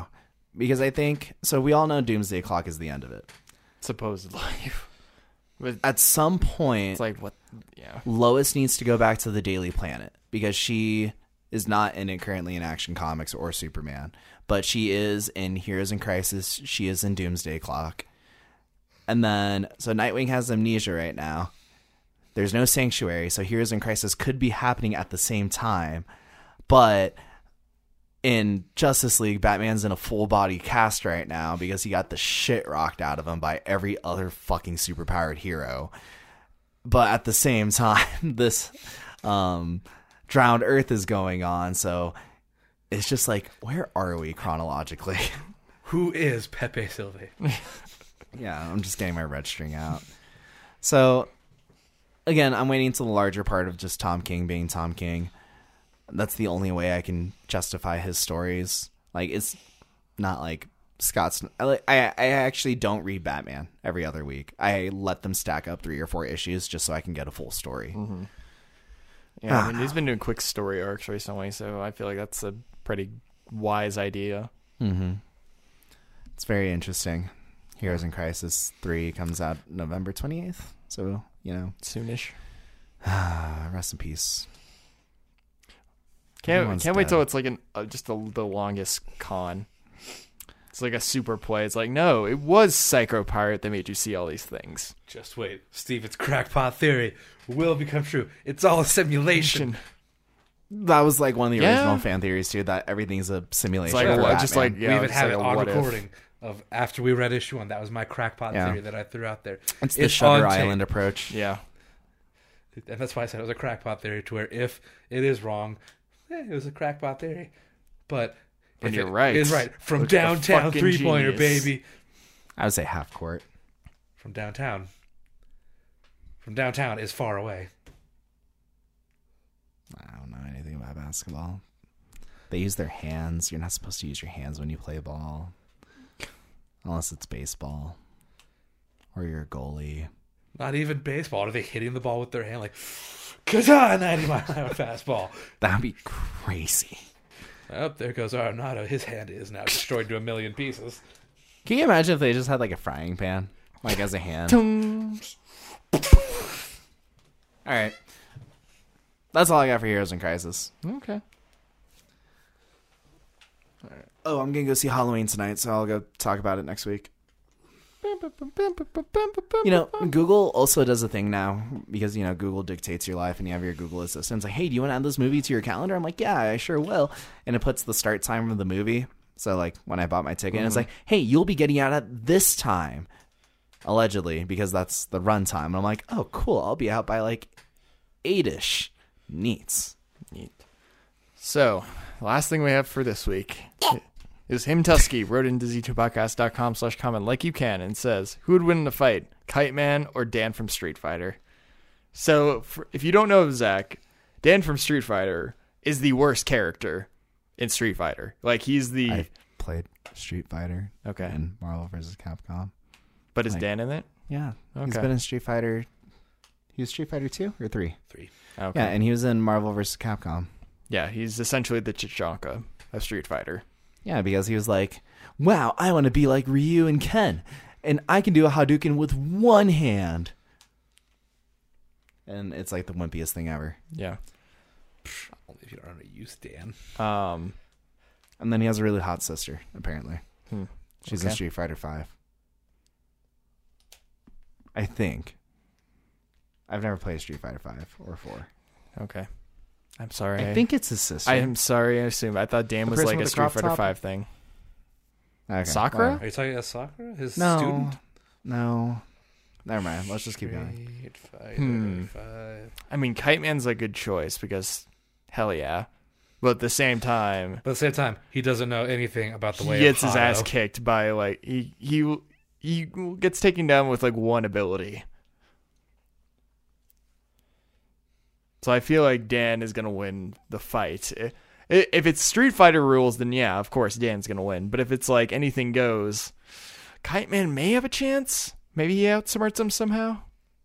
because I think so. We all know Doomsday Clock is the end of it. Supposedly. But At some point, it's like, what? Yeah. Lois needs to go back to the Daily Planet because she is not in it currently in Action Comics or Superman, but she is in Heroes in Crisis. She is in Doomsday Clock. And then, so Nightwing has amnesia right now. There's no Sanctuary, so Heroes in Crisis could be happening at the same time. But in Justice League, Batman's in a full body cast right now because he got the shit rocked out of him by every other fucking superpowered hero. But at the same time, this Drowned Earth is going on, so it's just like, where are we chronologically? Who is Pepe Silva? Yeah, I'm just getting my red string out. So, again, I'm waiting until the larger part of just Tom King being Tom King. That's the only way I can justify his stories. Like, it's not like Scott's... I actually don't read Batman every other week. I let them stack up 3 or 4 issues just so I can get a full story. Mm-hmm. Yeah, I mean, he's been doing quick story arcs recently, so I feel like that's a pretty wise idea. Mm-hmm. It's very interesting. Heroes in Crisis 3 comes out November 28th. So, Soonish. Rest in peace. Can't wait till it's like the longest con. It's like a super play. It's like, no, it was Psycho Pirate that made you see all these things. Just wait. Steven's crackpot theory will become true. It's all a simulation. That was like one of the Yeah. original fan theories too. That everything's a simulation. It's like, for what, Batman. just like, yeah, we even it's have like it a on what if. recording of after we read issue 1. That was my crackpot Yeah. theory that I threw out there. It's the Shutter on tape. Island approach. Yeah. And that's why I said it was a crackpot theory, to where if it is wrong, it was a crackpot theory. But And if you're it right. is right. From Look at the downtown fucking three-pointer, genius. baby. I would say half court. From downtown. From downtown is far away. I don't know anything about basketball. They use their hands. You're not supposed to use your hands when you play ball. Unless it's baseball. Or you're a goalie. Not even baseball. Are they hitting the ball with their hand like, kazaa, 90-mile-an-hour fastball? That'd be crazy. Oh, there goes Arenado. His hand is now destroyed to a million pieces. Can you imagine if they just had like a frying pan? Like as a hand? Alright. That's all I got for Heroes in Crisis. Okay. Oh, I'm gonna go see Halloween tonight, so I'll go talk about it next week. Google also does a thing now because, Google dictates your life and you have your Google Assistant. It's like, hey, do you want to add this movie to your calendar? I'm like, yeah, I sure will. And it puts the start time of the movie. So, like, when I bought my ticket, it's like, hey, you'll be getting out at this time, allegedly, because that's the run time. And I'm like, oh, cool. I'll be out by, like, 8-ish. Neat. So, the last thing we have for this week is Him Tusky wrote into z2podcast.com/comment like you can and says, who would win in a fight, Kite Man or Dan from Street Fighter? So, if you don't know Zach, Dan from Street Fighter is the worst character in Street Fighter. Like, he's the... I've played Street Fighter and Marvel vs. Capcom. But is Dan in it? Yeah. Okay. He's been in Street Fighter. He was Street Fighter 2 or 3? 3. Okay. Yeah, and he was in Marvel vs. Capcom. Yeah, he's essentially the Chichanka of Street Fighter. Yeah, because he was like, wow, I want to be like Ryu and Ken. And I can do a Hadouken with one hand. And it's like the wimpiest thing ever. Yeah. Only if you don't know how to use Dan. And then he has a really hot sister, apparently. She's in Okay. Street Fighter 5. I think. I've never played Street Fighter 5 or 4. Okay. I'm sorry. I think it's his sister. I am sorry, I assume. I thought Dan The was person like with a the Street crop Fighter top? 5 thing. Okay, Sakura? whatever. Are you talking about Sakura? His No. student? No. Never mind. Let's just keep going. Street Fighter 5. I mean, Kite Man's a good choice because, hell yeah. But at the same time, But at the same time, he doesn't know anything about the he way gets of his ass Hado. kicked by, like, he gets taken down with, like, one ability. So I feel like Dan is going to win the fight. If it's Street Fighter rules, then yeah, of course, Dan's going to win. But if it's like anything goes, Kite Man may have a chance. Maybe he outsmarts him somehow.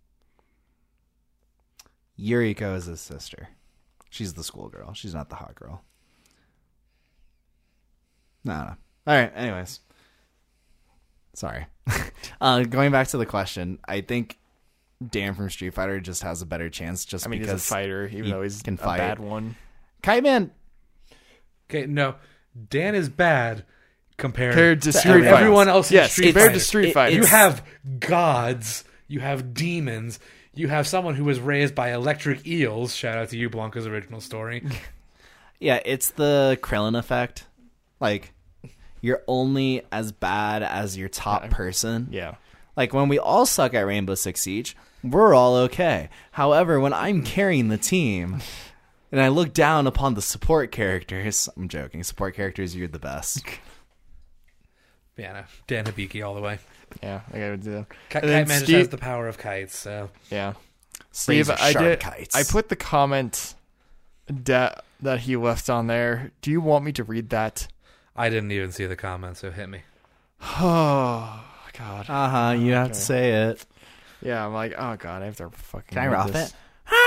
Yuriko is his sister. She's the schoolgirl. She's not the hot girl. No. All right. Anyways, sorry. Going back to the question, I think Dan from Street Fighter just has a better chance. Just He's because a fighter, even he though he's can a fight. bad one. Kite Man. Okay, no, Dan is bad compared Compared to to Street Fighter. everyone else in Yes, Street compared Fighter. to Street Fighter. You have gods, you have demons, you have someone who was raised by electric eels. Shout out to you, Blanca's original story. Yeah, it's the Krillin effect. Like, you're only as bad as your top person. Yeah. Like, when we all suck at Rainbow Six Siege, we're all okay. However, when I'm carrying the team and I look down upon the support characters, I'm joking, support characters, you're the best. Yeah, no, Dan Hibiki all the way. Yeah, I gotta do that. Kite And then Man just Steve- has the power of kites, so... Yeah. Steve, Razor I sharp did. kites. I put the comment that he left on there. Do you want me to read that? I didn't even see the comment, so hit me. Oh God. You have to Okay. say it. Yeah, I'm like, oh God, I have to fucking. Can I read rough this.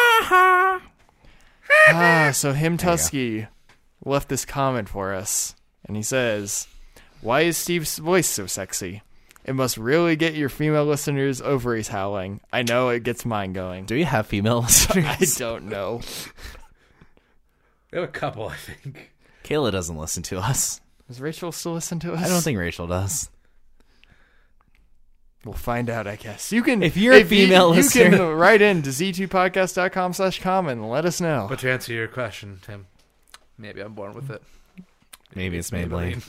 it? So him There you Tusky left this comment for us, and he says, "Why is Steve's voice so sexy? It must really get your female listeners' ovaries howling. I know it gets mine going." Do you have female listeners? I don't know. We have a couple, I think. Kayla doesn't listen to us. Does Rachel still listen to us? I don't think Rachel does. We'll find out, I guess. You can, If you're a female you listener- can write in to z2podcast.com/comment and let us know. But to answer your question, Tim, maybe I'm born with it. Maybe it's Maybelline.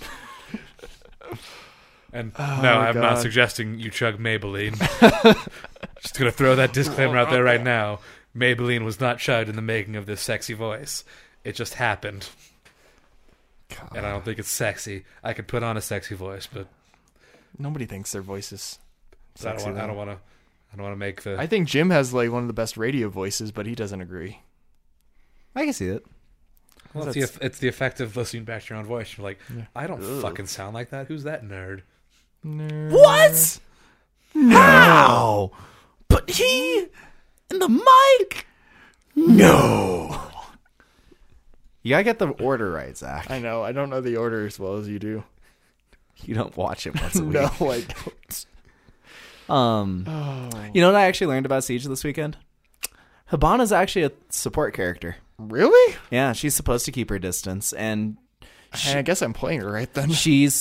And Oh, no, I'm not God. suggesting you chug Maybelline. Just gonna throw that disclaimer out there right now. Maybelline was not chugged in the making of this sexy voice. It just happened. And I don't think it's sexy. I could put on a sexy voice, but Nobody thinks their voice is I sexy. don't want to make the. I think Jim has like one of the best radio voices, but he doesn't agree. I can see it. Well, it's the effect of listening back to your own voice. You're like, I don't Ugh. fucking sound like that. Who's that nerd? What? How? But he and the mic? No. You gotta get the order right, Zach. I know. I don't know the order as well as you do. You don't watch it once a week. No, I don't. Oh. You know what I actually learned about Siege this weekend? Hibana's actually a support character. Really? Yeah, she's supposed to keep her distance, and I guess I'm playing her right then. she's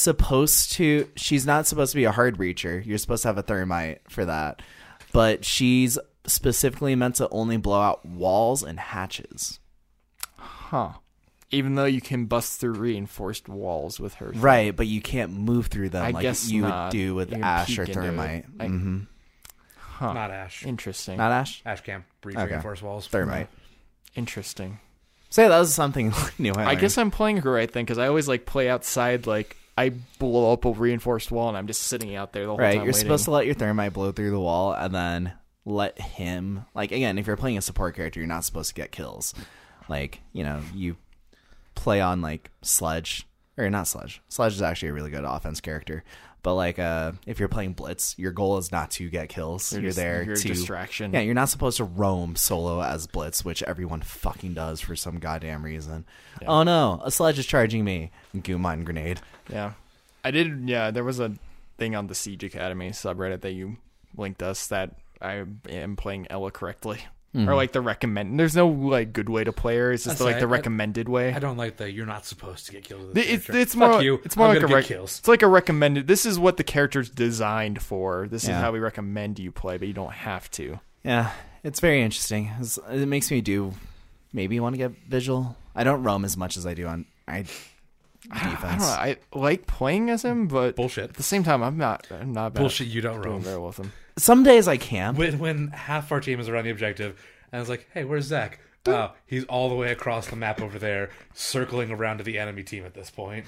not supposed to be a hard reacher. You're supposed to have a thermite for that. But she's specifically meant to only blow out walls and hatches. Huh. Even though you can bust through reinforced walls with her. Right, but you can't move through them I like guess you not. would do with You can Ash peek or into it. Thermite. Mm-hmm. Huh. Not Ash. Interesting. Not Ash? Ash can't breach Okay. reinforced walls. Thermite. Interesting. Say that was something new. I guess I'm playing her right then because I always like play outside. Like I blow up a reinforced wall and I'm just sitting out there the whole right. time. You're waiting. supposed to let your thermite blow through the wall and then let him. Like again, if you're playing a support character, you're not supposed to get kills. Like you play on like Sledge or not Sledge. Sledge is actually a really good offense character. But like if you're playing Blitz, your goal is not to get kills. You're there You're a to distraction. Yeah, you're not supposed to roam solo as Blitz, which everyone fucking does for some goddamn reason. Yeah. Oh no, a Sledge is charging me. Goomine grenade. Yeah. I did. Yeah, there was a thing on the Siege Academy subreddit that you linked us that I am playing Ella correctly. Or like the recommend. There's no like good way to play her. It's just That's like right. the recommended way. I don't like that. You're not supposed to get killed with this It's character. more. Fuck you. It's more I'm like a gonna get kills. It's like a recommended. This is what the character's designed for. This is Yeah. how we recommend you play, but you don't have to. Yeah, it's very interesting. It makes me maybe want to get visual. I don't roam as much as I do on defense. I don't know. I like playing as him, but Bullshit. at the same time, I'm not bad. Bullshit. You don't Doing roam. very well with him. Some days I can. When half our team is around the objective, and it's like, hey, where's Zach? Oh, he's all the way across the map over there, circling around to the enemy team at this point.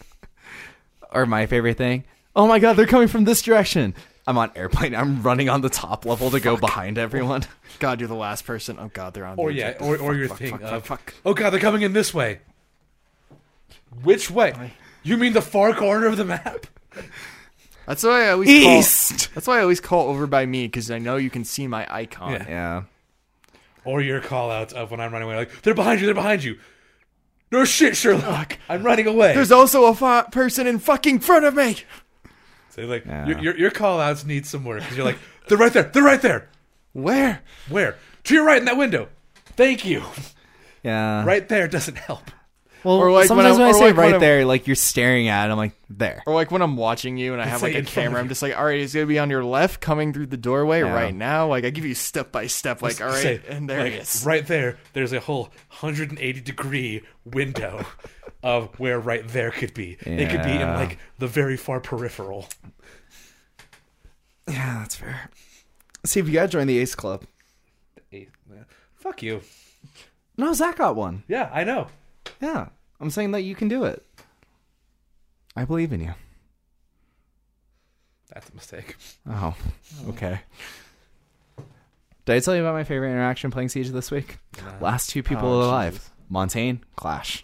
Or my favorite thing. Oh my god, they're coming from this direction. I'm on airplane. I'm running on the top level to go behind everyone. God, you're the last person. Oh God, they're on. Or the yeah, objective. or your Fuck, thing fuck, of, fuck. oh god, they're coming in this way. Which way? You mean the far corner of the map? That's why I always East. That's why I always call over by me because I know you can see my icon. Yeah. Yeah. Or your call outs of when I'm running away, like, they're behind you, they're behind you. No shit, Sherlock. I'm running away. There's also a person in fucking front of me. So like Yeah. your call outs need some work because you're like, they're right there. They're right there. Where? Where? To your right in that window. Thank you. Yeah. Right there doesn't help. Well, Or like when sometimes when I or say like when right I'm- there, like you're staring at it, I'm like, there. Or like when I'm watching you and I have like like a in front of camera, I'm you. just like, all right, he's gonna be on your left, coming through the doorway Yeah. right now. Like I give you step by step, like all right, Say, and there like, it is. Right there, there's a whole 180-degree window of where right there could be. It could be in Yeah. like the very far peripheral. Yeah, that's fair. See, if you gotta join the Ace Club. Fuck you. No, Zach got one. Yeah, I know. Yeah. I'm saying that you can do it. I believe in you. That's a mistake. Oh, okay. Did I tell you about my favorite interaction playing Siege this week? Last two people Oh, alive. Jesus. Montaigne, Clash.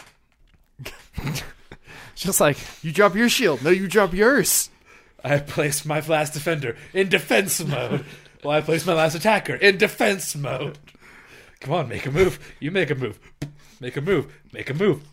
Just like, You drop your shield. No, you drop yours. I placed my last defender in defense mode, while I placed my last attacker in defense mode. Come on, make a move. You make a move. Make a move. Make a move.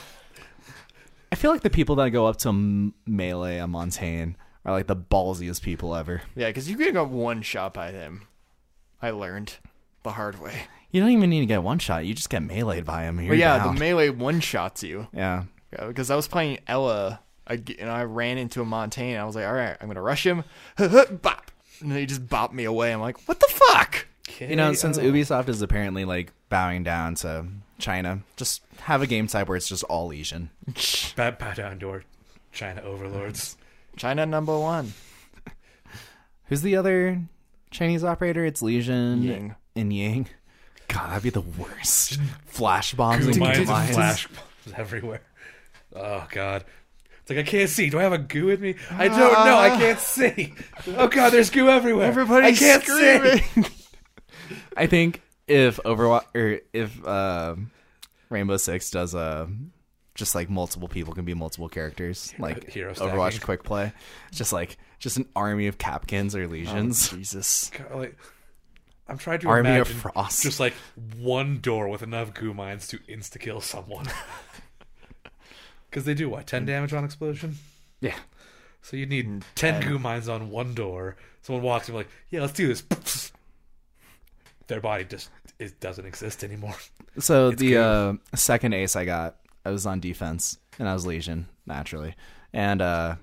I feel like the people that go up to melee a Montaigne are like the ballsiest people ever. Yeah, because you can go one shot by him. I learned the hard way. You don't even need to get one shot. You just get meleeed by him. And But you're yeah, down. the melee one shots you. Yeah. Because I was playing Ella, and I ran into a Montaigne. And I was like, all right, I'm gonna rush him. Bop. And then he just bopped me away. I'm like, what the fuck? You know, since Ubisoft is apparently like bowing down to China, just have a game type where it's just all Legion. Bow down door, China overlords. China #1. Who's the other Chinese operator? It's Legion Ying. and Ying. God, that'd be the worst. Flash bombs Goo and mines goo and mines. flash bombs everywhere. Oh god. It's like I can't see. Do I have a goo in me? I don't know. I can't see. Oh god, there's goo everywhere. Everybody's I can't screaming. see. I think if Overwatch or if Rainbow Six does just like multiple people can be multiple characters, like hero stacking. Overwatch quick play, it's just an army of Capkins or Legions. Jesus. God, like, I'm trying to Army of imagine Frost. just like one door with enough goo mines to insta kill someone. Because they do what, 10 damage on explosion? Yeah. So you need 10 goo mines on one door. Someone walks in like, yeah, let's do this. Their body just doesn't exist anymore. So It's the second ace I got, I was on defense and I was Legion naturally, and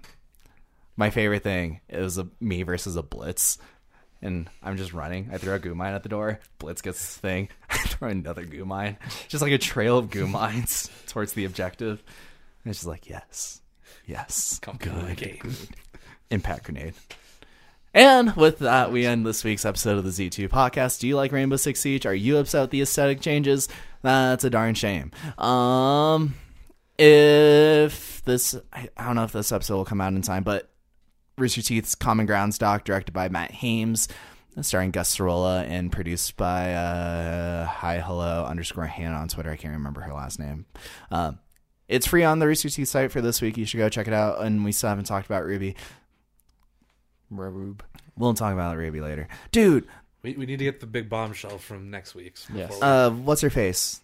my favorite thing is me versus a Blitz, and I'm just running. I throw a goo mine at the door. Blitz gets this thing. I throw another goo mine. Just like a trail of goo mines towards the objective. And it's just like yes, Come to the game. impact grenade. And with that, we end this week's episode of the Z2 podcast. Do you like Rainbow Six Siege? Are you upset with the aesthetic changes? That's a darn shame. If this, I don't know if this episode will come out in time, but Rooster Teeth's Common Grounds doc, directed by Matt Hames, starring Gus Sorolla, and produced by hi_hello_Hannah on Twitter. I can't remember her last name. It's free on the Rooster Teeth site for this week. You should go check it out. And we still haven't talked about Ruby. Rube. We'll talk about Ruby later. Dude, We need to get the big bombshell from next week's. Yes. before we- what's her face?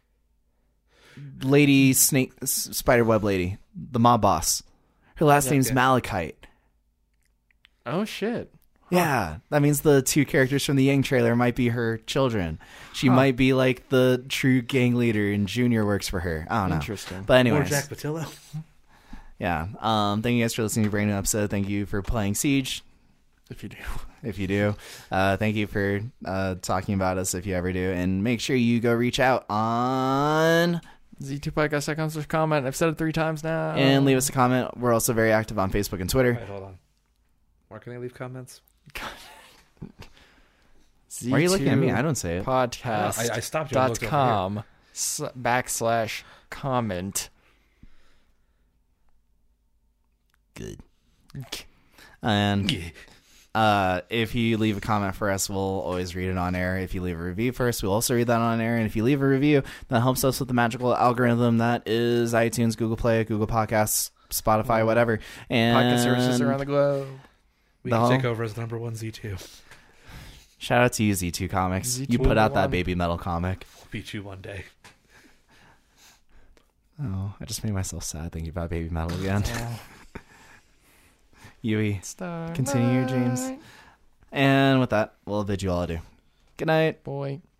Lady Snake, Spiderweb lady. The mob boss. Her last Yeah, name's okay. Malachite. Oh, shit. Yeah, that means the two characters from the Yang trailer might be her children. She might be like the true gang leader and Junior works for her. I don't know. Interesting. But Or anyways, Jack Patillo. yeah. Thank you guys for listening to Brand New Episode. Thank you for playing Siege. If you do. If you do, thank you for talking about us if you ever do. And make sure you go reach out on Z2podcast.com/comment. I've said it 3 times now. and leave us a comment. We're also very active on Facebook and Twitter. Wait, hold on. Where can I leave comments? Why are you looking at me? I don't say it. Podcast. I stopped you. I looked over .com/comment. Good. And if you leave a comment for us, we'll always read it on air. If you leave a review for us, we'll also read that on air. And if you leave a review, that helps us with the magical algorithm that is iTunes, Google Play, Google Podcasts, Spotify, whatever. And Podcast services around the globe. We The can whole- take over as number 1 Z2. shout out to you, Z2 Comics. Z2 You put out that one. Baby Metal comic. We'll beat you one day. Oh, I just made myself sad thinking about Baby Metal again. Yui, continue your dreams. And with that, we'll bid you all adieu. Good night. Boy.